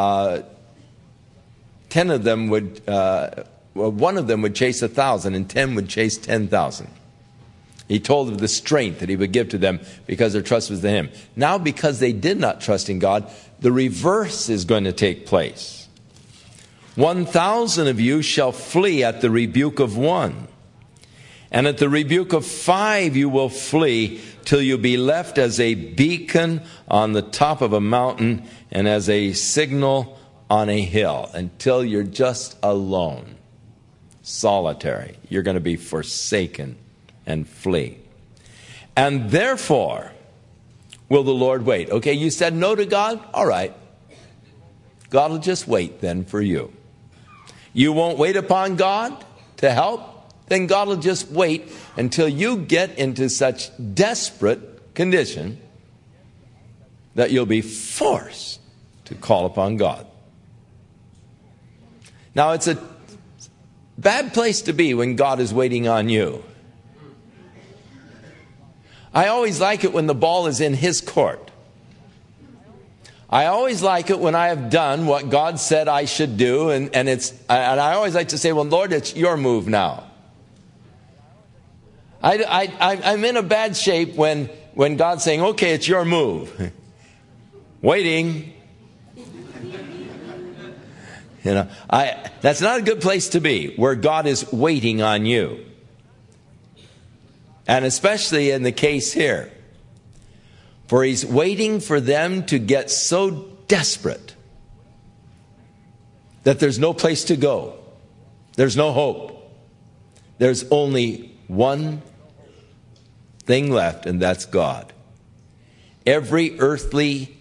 10 of them would, one of them would chase 1,000 and 10 would chase 10,000. He told of the strength that He would give to them because their trust was in Him. Now, because they did not trust in God, the reverse is going to take place. 1,000 of you shall flee at the rebuke of one, and at the rebuke of 5 you will flee, till you be left as a beacon on the top of a mountain and as a signal on a hill, until you're just alone, solitary. You're going to be forsaken and flee. And therefore will the Lord wait. Okay, you said no to God? All right. God will just wait then for you. You won't wait upon God to help? Then God will just wait until you get into such desperate condition that you'll be forced to call upon God. Now, it's a bad place to be when God is waiting on you. I always like it when the ball is in His court. I always like it when I have done what God said I should do, and I always like to say, well, Lord, it's your move now. I'm in a bad shape when God's saying, okay, it's your move. Waiting. That's not a good place to be, where God is waiting on you. And especially in the case here. For he's waiting for them to get so desperate that there's no place to go. There's no hope. There's only one thing left, and that's God. Every earthly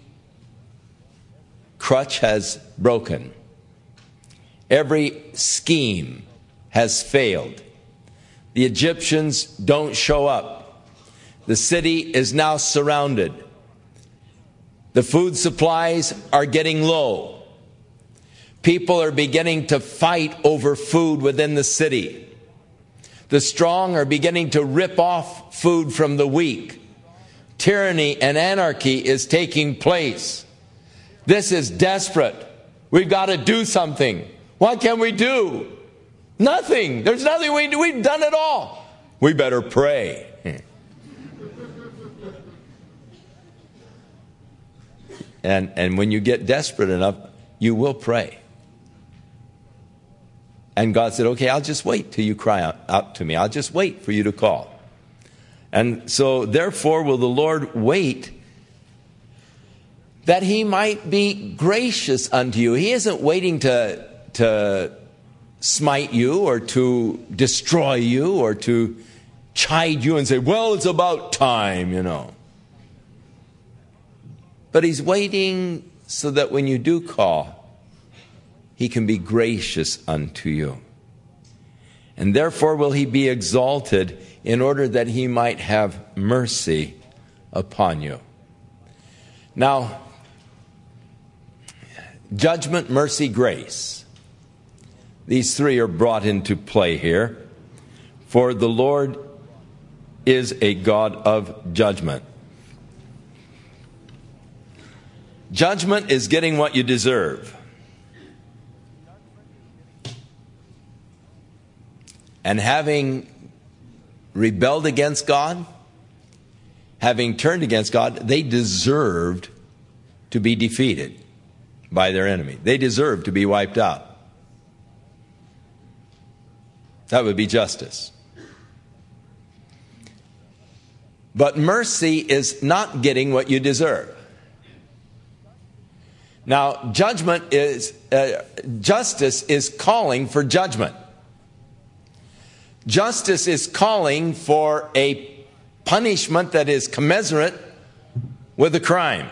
crutch has broken. Every scheme has failed. The Egyptians don't show up. The city is now surrounded. The food supplies are getting low. People are beginning to fight over food within the city. The strong are beginning to rip off food from the weak. Tyranny and anarchy is taking place. This is desperate. We've got to do something. What can we do? Nothing. There's nothing we can do. We've done it all. We better pray. And when you get desperate enough, you will pray. And God said, okay, I'll just wait till you cry out to me. I'll just wait for you to call. And so, therefore, will the Lord wait that he might be gracious unto you. He isn't waiting to smite you or to destroy you or to chide you and say, well, it's about time, But he's waiting so that when you do call, he can be gracious unto you. And therefore will he be exalted in order that he might have mercy upon you. Now, judgment, mercy, grace. These three are brought into play here. For the Lord is a God of judgment. Judgment is getting what you deserve. And having rebelled against God, having turned against God, they deserved to be defeated by their enemy. They deserved to be wiped out. That would be justice. But mercy is not getting what you deserve. Now, justice is calling for judgment. Justice is calling for a punishment that is commensurate with the crime.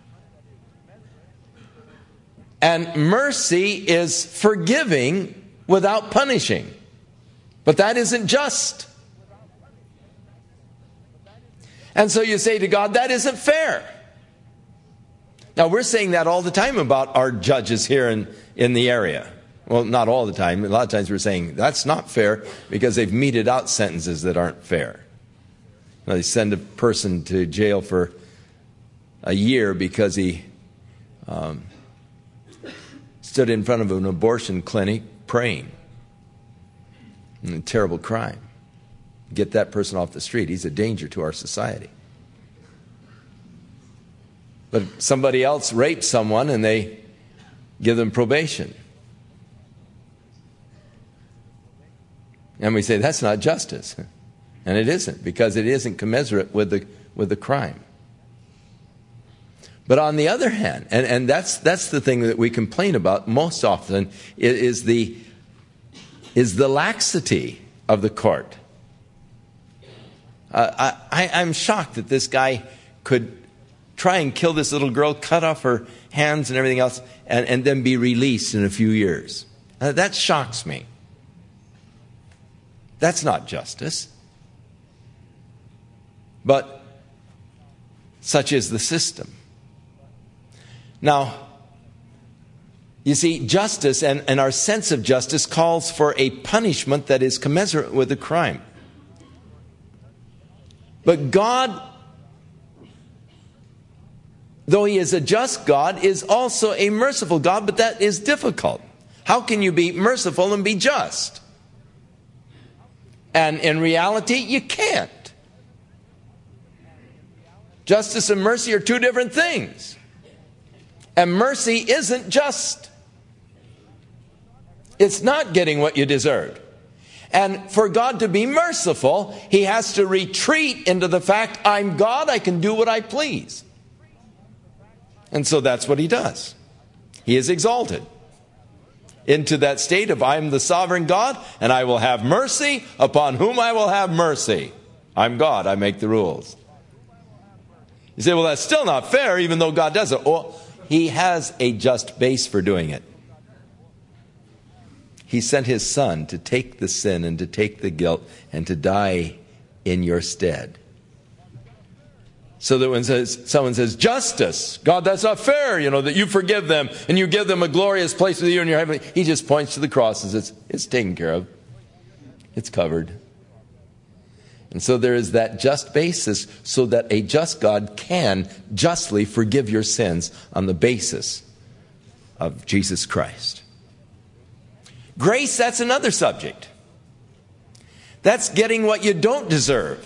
And mercy is forgiving without punishing. But that isn't just. And so you say to God, that isn't fair. Now, we're saying that all the time about our judges here in the area. Well, not all the time. A lot of times we're saying that's not fair because they've meted out sentences that aren't fair. Now, they send a person to jail for a year because he stood in front of an abortion clinic praying. A terrible crime. Get that person off the street. He's a danger to our society. But somebody else rapes someone and they give them probation. And we say that's not justice. And it isn't, because it isn't commensurate with the crime. But on the other hand, and that's the thing that we complain about most often, is the laxity of the court. I'm shocked that this guy could try and kill this little girl, cut off her hands and everything else, and then be released in a few years. That shocks me. That's not justice. But such is the system. Now, you see, justice and our sense of justice calls for a punishment that is commensurate with the crime. But God though he is a just God, is also a merciful God, but that is difficult. How can you be merciful and be just? And in reality, you can't. Justice and mercy are two different things. And mercy isn't just. It's not getting what you deserved. And for God to be merciful, he has to retreat into the fact, I'm God, I can do what I please. And so that's what he does. He is exalted into that state of, I'm the sovereign God, and I will have mercy upon whom I will have mercy. I'm God, I make the rules. You say, well, that's still not fair, even though God does it. Well, he has a just base for doing it. He sent his son to take the sin and to take the guilt and to die in your stead. So that when someone says, justice, God, that's not fair, that you forgive them and you give them a glorious place with you in your heaven. He just points to the cross and says, it's taken care of. It's covered. And so there is that just basis so that a just God can justly forgive your sins on the basis of Jesus Christ. Grace, that's another subject. That's getting what you don't deserve.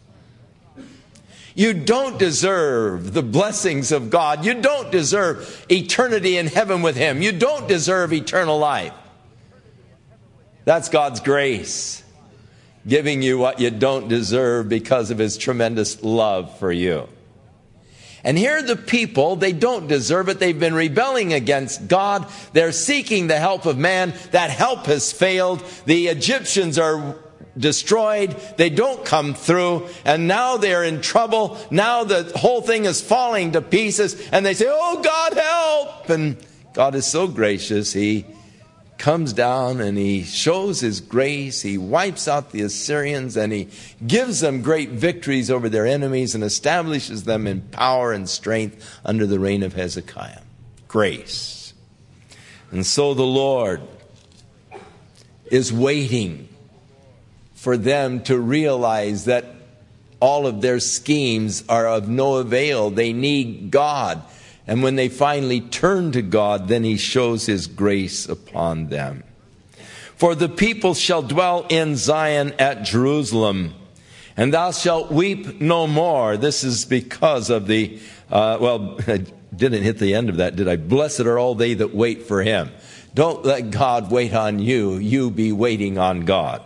You don't deserve the blessings of God. You don't deserve eternity in heaven with him. You don't deserve eternal life. That's God's grace, giving you what you don't deserve because of his tremendous love for you. And here are the people, they don't deserve it. They've been rebelling against God. They're seeking the help of man. That help has failed. The Egyptians are destroyed. They don't come through. And now they're in trouble. Now the whole thing is falling to pieces. And they say, oh, God, help. And God is so gracious. He comes down and he shows his grace. He wipes out the Assyrians and he gives them great victories over their enemies and establishes them in power and strength under the reign of Hezekiah. Grace. And so the Lord is waiting for them to realize that all of their schemes are of no avail. They need God. And when they finally turn to God, then he shows his grace upon them. For the people shall dwell in Zion at Jerusalem, and thou shalt weep no more. This is because of the, I didn't hit the end of that, did I? Blessed are all they that wait for him. Don't let God wait on you. You be waiting on God.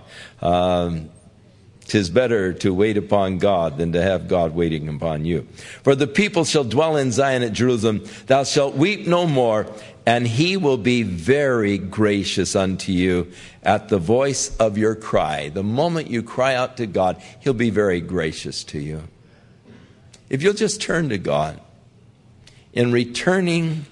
'Tis better to wait upon God than to have God waiting upon you. For the people shall dwell in Zion at Jerusalem. Thou shalt weep no more, and he will be very gracious unto you at the voice of your cry. The moment you cry out to God, he'll be very gracious to you. If you'll just turn to God, in returning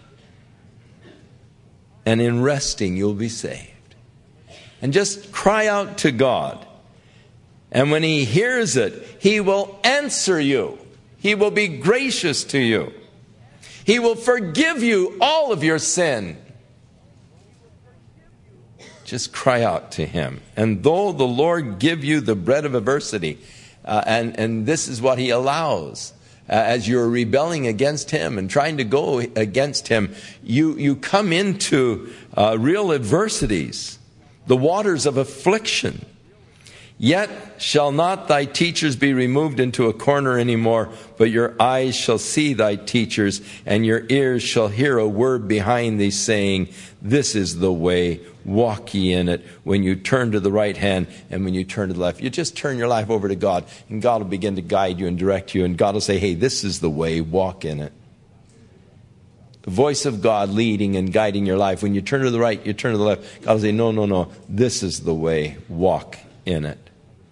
and in resting, you'll be saved. And just cry out to God. And when he hears it, he will answer you. He will be gracious to you. He will forgive you all of your sin. Just cry out to him. And though the Lord give you the bread of adversity, and this is what he allows, as you're rebelling against him and trying to go against him, you come into real adversities, the waters of affliction. Yet shall not thy teachers be removed into a corner anymore, but your eyes shall see thy teachers, and your ears shall hear a word behind thee saying, this is the way, walk ye in it. When you turn to the right hand and when you turn to the left, you just turn your life over to God, and God will begin to guide you and direct you, and God will say, hey, this is the way, walk in it. The voice of God leading and guiding your life. When you turn to the right, you turn to the left, God will say, no, this is the way, walk in it.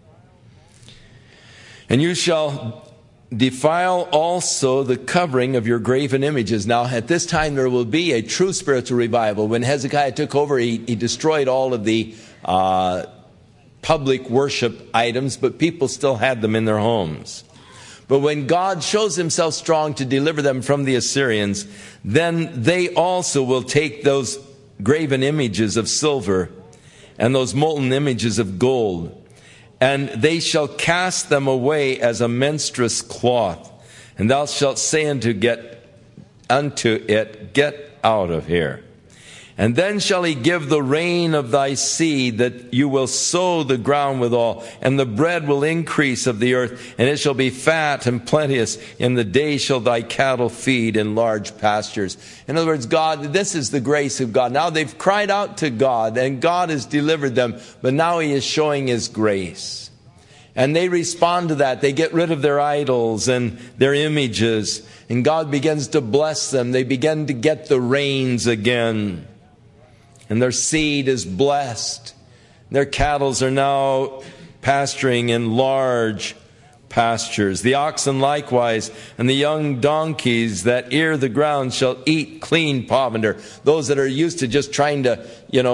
And you shall defile also the covering of your graven images. Now, at this time, there will be a true spiritual revival. When Hezekiah took over, he destroyed all of the public worship items, but people still had them in their homes. But when God shows himself strong to deliver them from the Assyrians, then they also will take those graven images of silver and those molten images of gold, and they shall cast them away as a menstruous cloth. And thou shalt say unto unto it, Get out of here. And then shall he give the rain of thy seed, that you will sow the ground withal, and the bread will increase of the earth, and it shall be fat and plenteous. In the day shall thy cattle feed in large pastures. In other words, God, this is the grace of God. Now they've cried out to God, and God has delivered them, but now he is showing his grace. And they respond to that. They get rid of their idols and their images, and God begins to bless them. They begin to get the rains again. And their seed is blessed. Their cattle are now pasturing in large pastures. The oxen likewise, and the young donkeys that ear the ground shall eat clean provender. Those that are used to just trying to,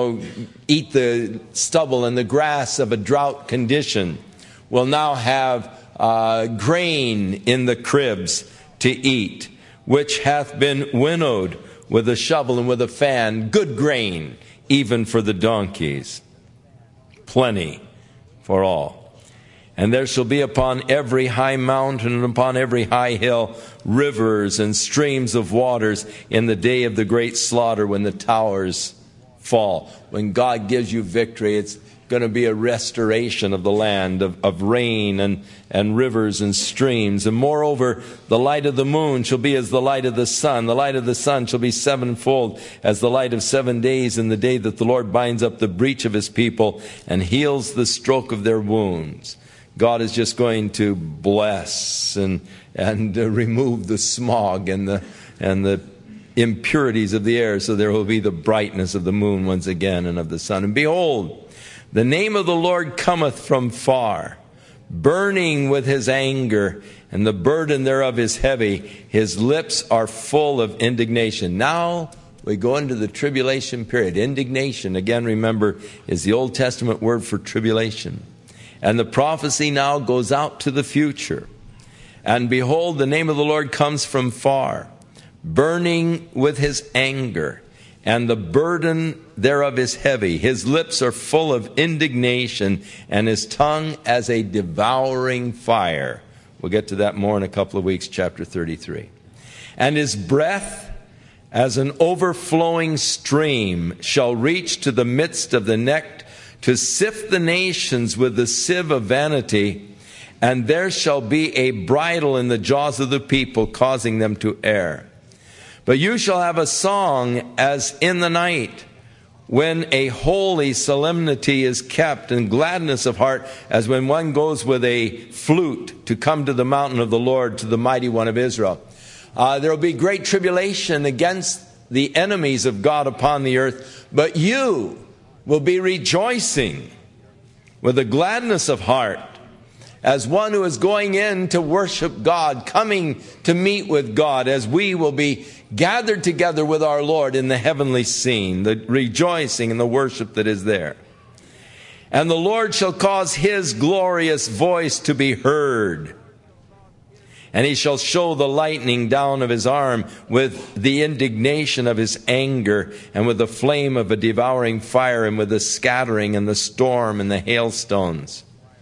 eat the stubble and the grass of a drought condition will now have grain in the cribs to eat, which hath been winnowed with a shovel and with a fan, good grain, even for the donkeys, plenty for all. And there shall be upon every high mountain and upon every high hill rivers and streams of waters in the day of the great slaughter, when the towers fall. When God gives you victory, it's going to be a restoration of the land, of rain and rivers and streams. And moreover, the light of the moon shall be as the light of the sun. The light of the sun shall be sevenfold as the light of 7 days, in the day that the Lord binds up the breach of his people and heals the stroke of their wounds. God is just going to bless and remove the smog and the impurities of the air, so there will be the brightness of the moon once again and of the sun. And behold, the name of the Lord cometh from far, burning with his anger, and the burden thereof is heavy. His lips are full of indignation. Now we go into the tribulation period. Indignation, again, remember, is the Old Testament word for tribulation. And the prophecy now goes out to the future. And behold, the name of the Lord comes from far, burning with his anger, and the burden thereof is heavy. His lips are full of indignation, and his tongue as a devouring fire. We'll get to that more in a couple of weeks, chapter 33. And his breath as an overflowing stream shall reach to the midst of the neck, to sift the nations with the sieve of vanity. And there shall be a bridle in the jaws of the people, causing them to err. But you shall have a song as in the night, when a holy solemnity is kept, and gladness of heart as when one goes with a flute to come to the mountain of the Lord, to the mighty one of Israel. There will be great tribulation against the enemies of God upon the earth, but you will be rejoicing with a gladness of heart, as one who is going in to worship God, coming to meet with God, as we will be gathered together with our Lord in the heavenly scene, the rejoicing and the worship that is there. And the Lord shall cause his glorious voice to be heard. And he shall show the lightning down of his arm, with the indignation of his anger, and with the flame of a devouring fire, and with the scattering and the storm and the hailstones.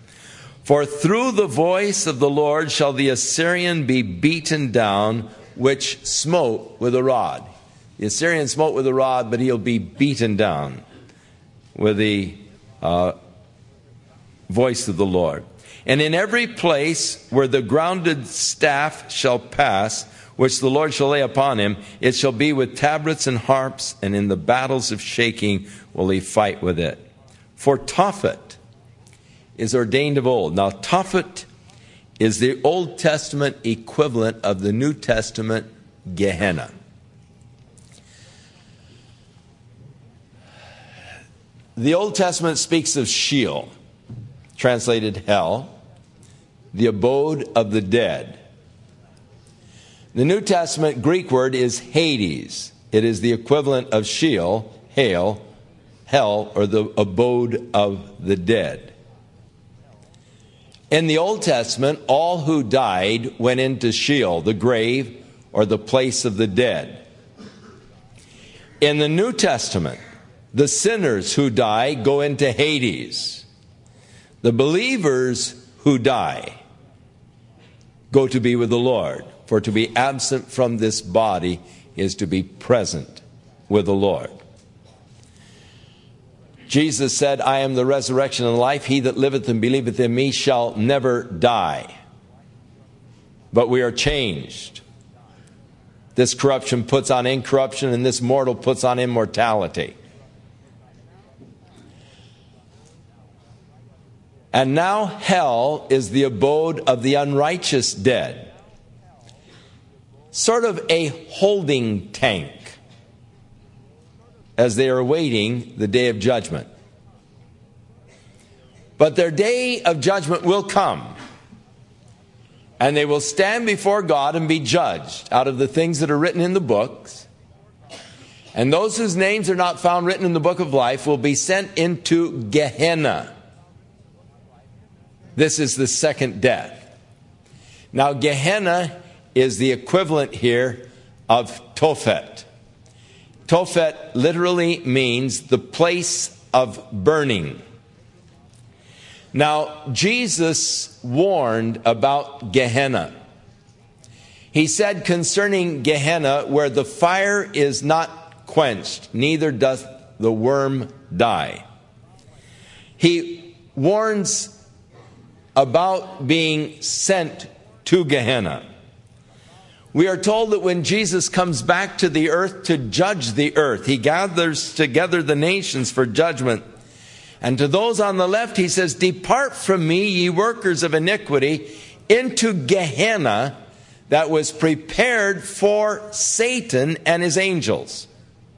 For through the voice of the Lord shall the Assyrian be beaten down, which smote with a rod. The Assyrian smote with a rod, but he'll be beaten down with the voice of the Lord. And in every place where the grounded staff shall pass, which the Lord shall lay upon him, it shall be with tabrets and harps, and in the battles of shaking will he fight with it. For Tophet is ordained of old. Now, Tophet is the Old Testament equivalent of the New Testament Gehenna. The Old Testament speaks of Sheol, translated hell, the abode of the dead. The New Testament Greek word is Hades. It is the equivalent of Sheol, hell, or the abode of the dead. In the Old Testament, all who died went into Sheol, the grave, or the place of the dead. In the New Testament, the sinners who die go into Hades. The believers who die go to be with the Lord. For to be absent from this body is to be present with the Lord. Jesus said, I am the resurrection and life. He that liveth and believeth in me shall never die. But we are changed. This corruption puts on incorruption, and this mortal puts on immortality. And now hell is the abode of the unrighteous dead. Sort of a holding tank as they are awaiting the day of judgment. But their day of judgment will come, and they will stand before God and be judged out of the things that are written in the books. And those whose names are not found written in the book of life will be sent into Gehenna. This is the second death. Now, Gehenna is the equivalent here of Tophet. Tophet literally means the place of burning. Now, Jesus warned about Gehenna. He said concerning Gehenna, where the fire is not quenched, neither doth the worm die. He warns about being sent to Gehenna. We are told that when Jesus comes back to the earth to judge the earth, he gathers together the nations for judgment. And to those on the left, he says, depart from me, ye workers of iniquity, into Gehenna that was prepared for Satan and his angels.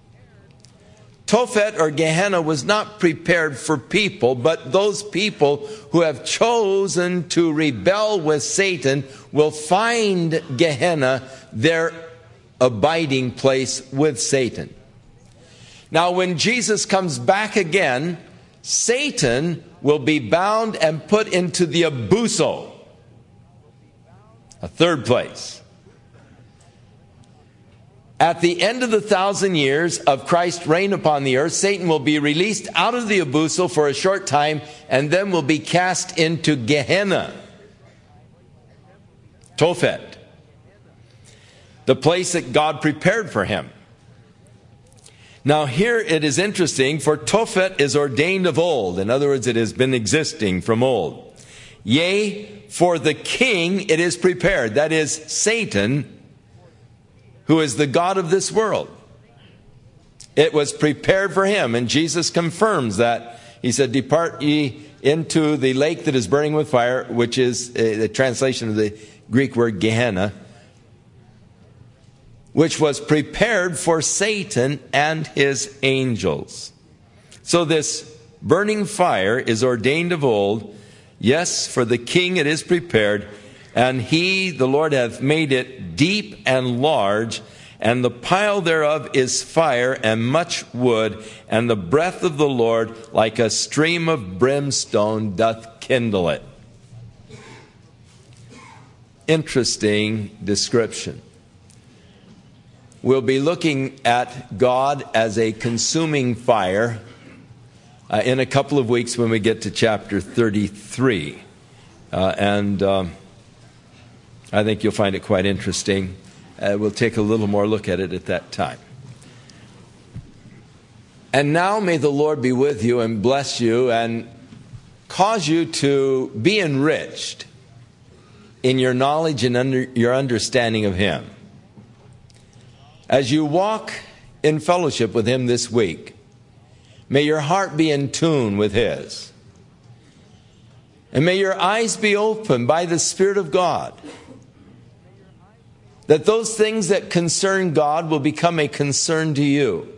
Tophet or Gehenna was not prepared for people, but those people who have chosen to rebel with Satan will find Gehenna their abiding place with Satan. Now, when Jesus comes back again, Satan will be bound and put into the abuso, a third place. At the end of the 1,000 years of Christ's reign upon the earth, Satan will be released out of the abuso for a short time and then will be cast into Gehenna, Tophet, the place that God prepared for him. Now here it is interesting, for Tophet is ordained of old. In other words, it has been existing from old. Yea, for the king it is prepared. That is Satan, who is the god of this world. It was prepared for him, and Jesus confirms that. He said, depart ye into the lake that is burning with fire, which is the translation of the Greek word Gehenna, which was prepared for Satan and his angels. So this burning fire is ordained of old. Yes, for the king it is prepared. And he, the Lord, hath made it deep and large, and the pile thereof is fire and much wood, and the breath of the Lord, like a stream of brimstone, doth kindle it. Interesting description. We'll be looking at God as a consuming fire in a couple of weeks when we get to chapter 33. I think you'll find it quite interesting. We'll take a little more look at it at that time. And now may the Lord be with you and bless you and cause you to be enriched in your knowledge and your understanding of Him. As you walk in fellowship with Him this week, may your heart be in tune with His. And may your eyes be opened by the Spirit of God, that those things that concern God will become a concern to you.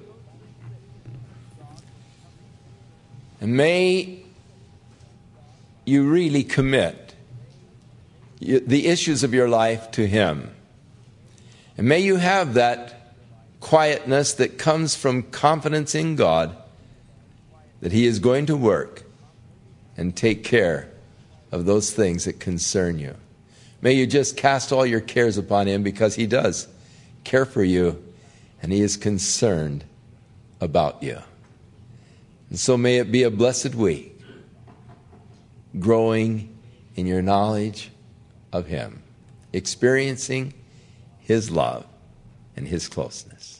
And may you really commit the issues of your life to Him. And may you have that quietness that comes from confidence in God, that He is going to work and take care of those things that concern you. May you just cast all your cares upon Him, because He does care for you and He is concerned about you. And so may it be a blessed week, growing in your knowledge of Him, experiencing His love and his closeness.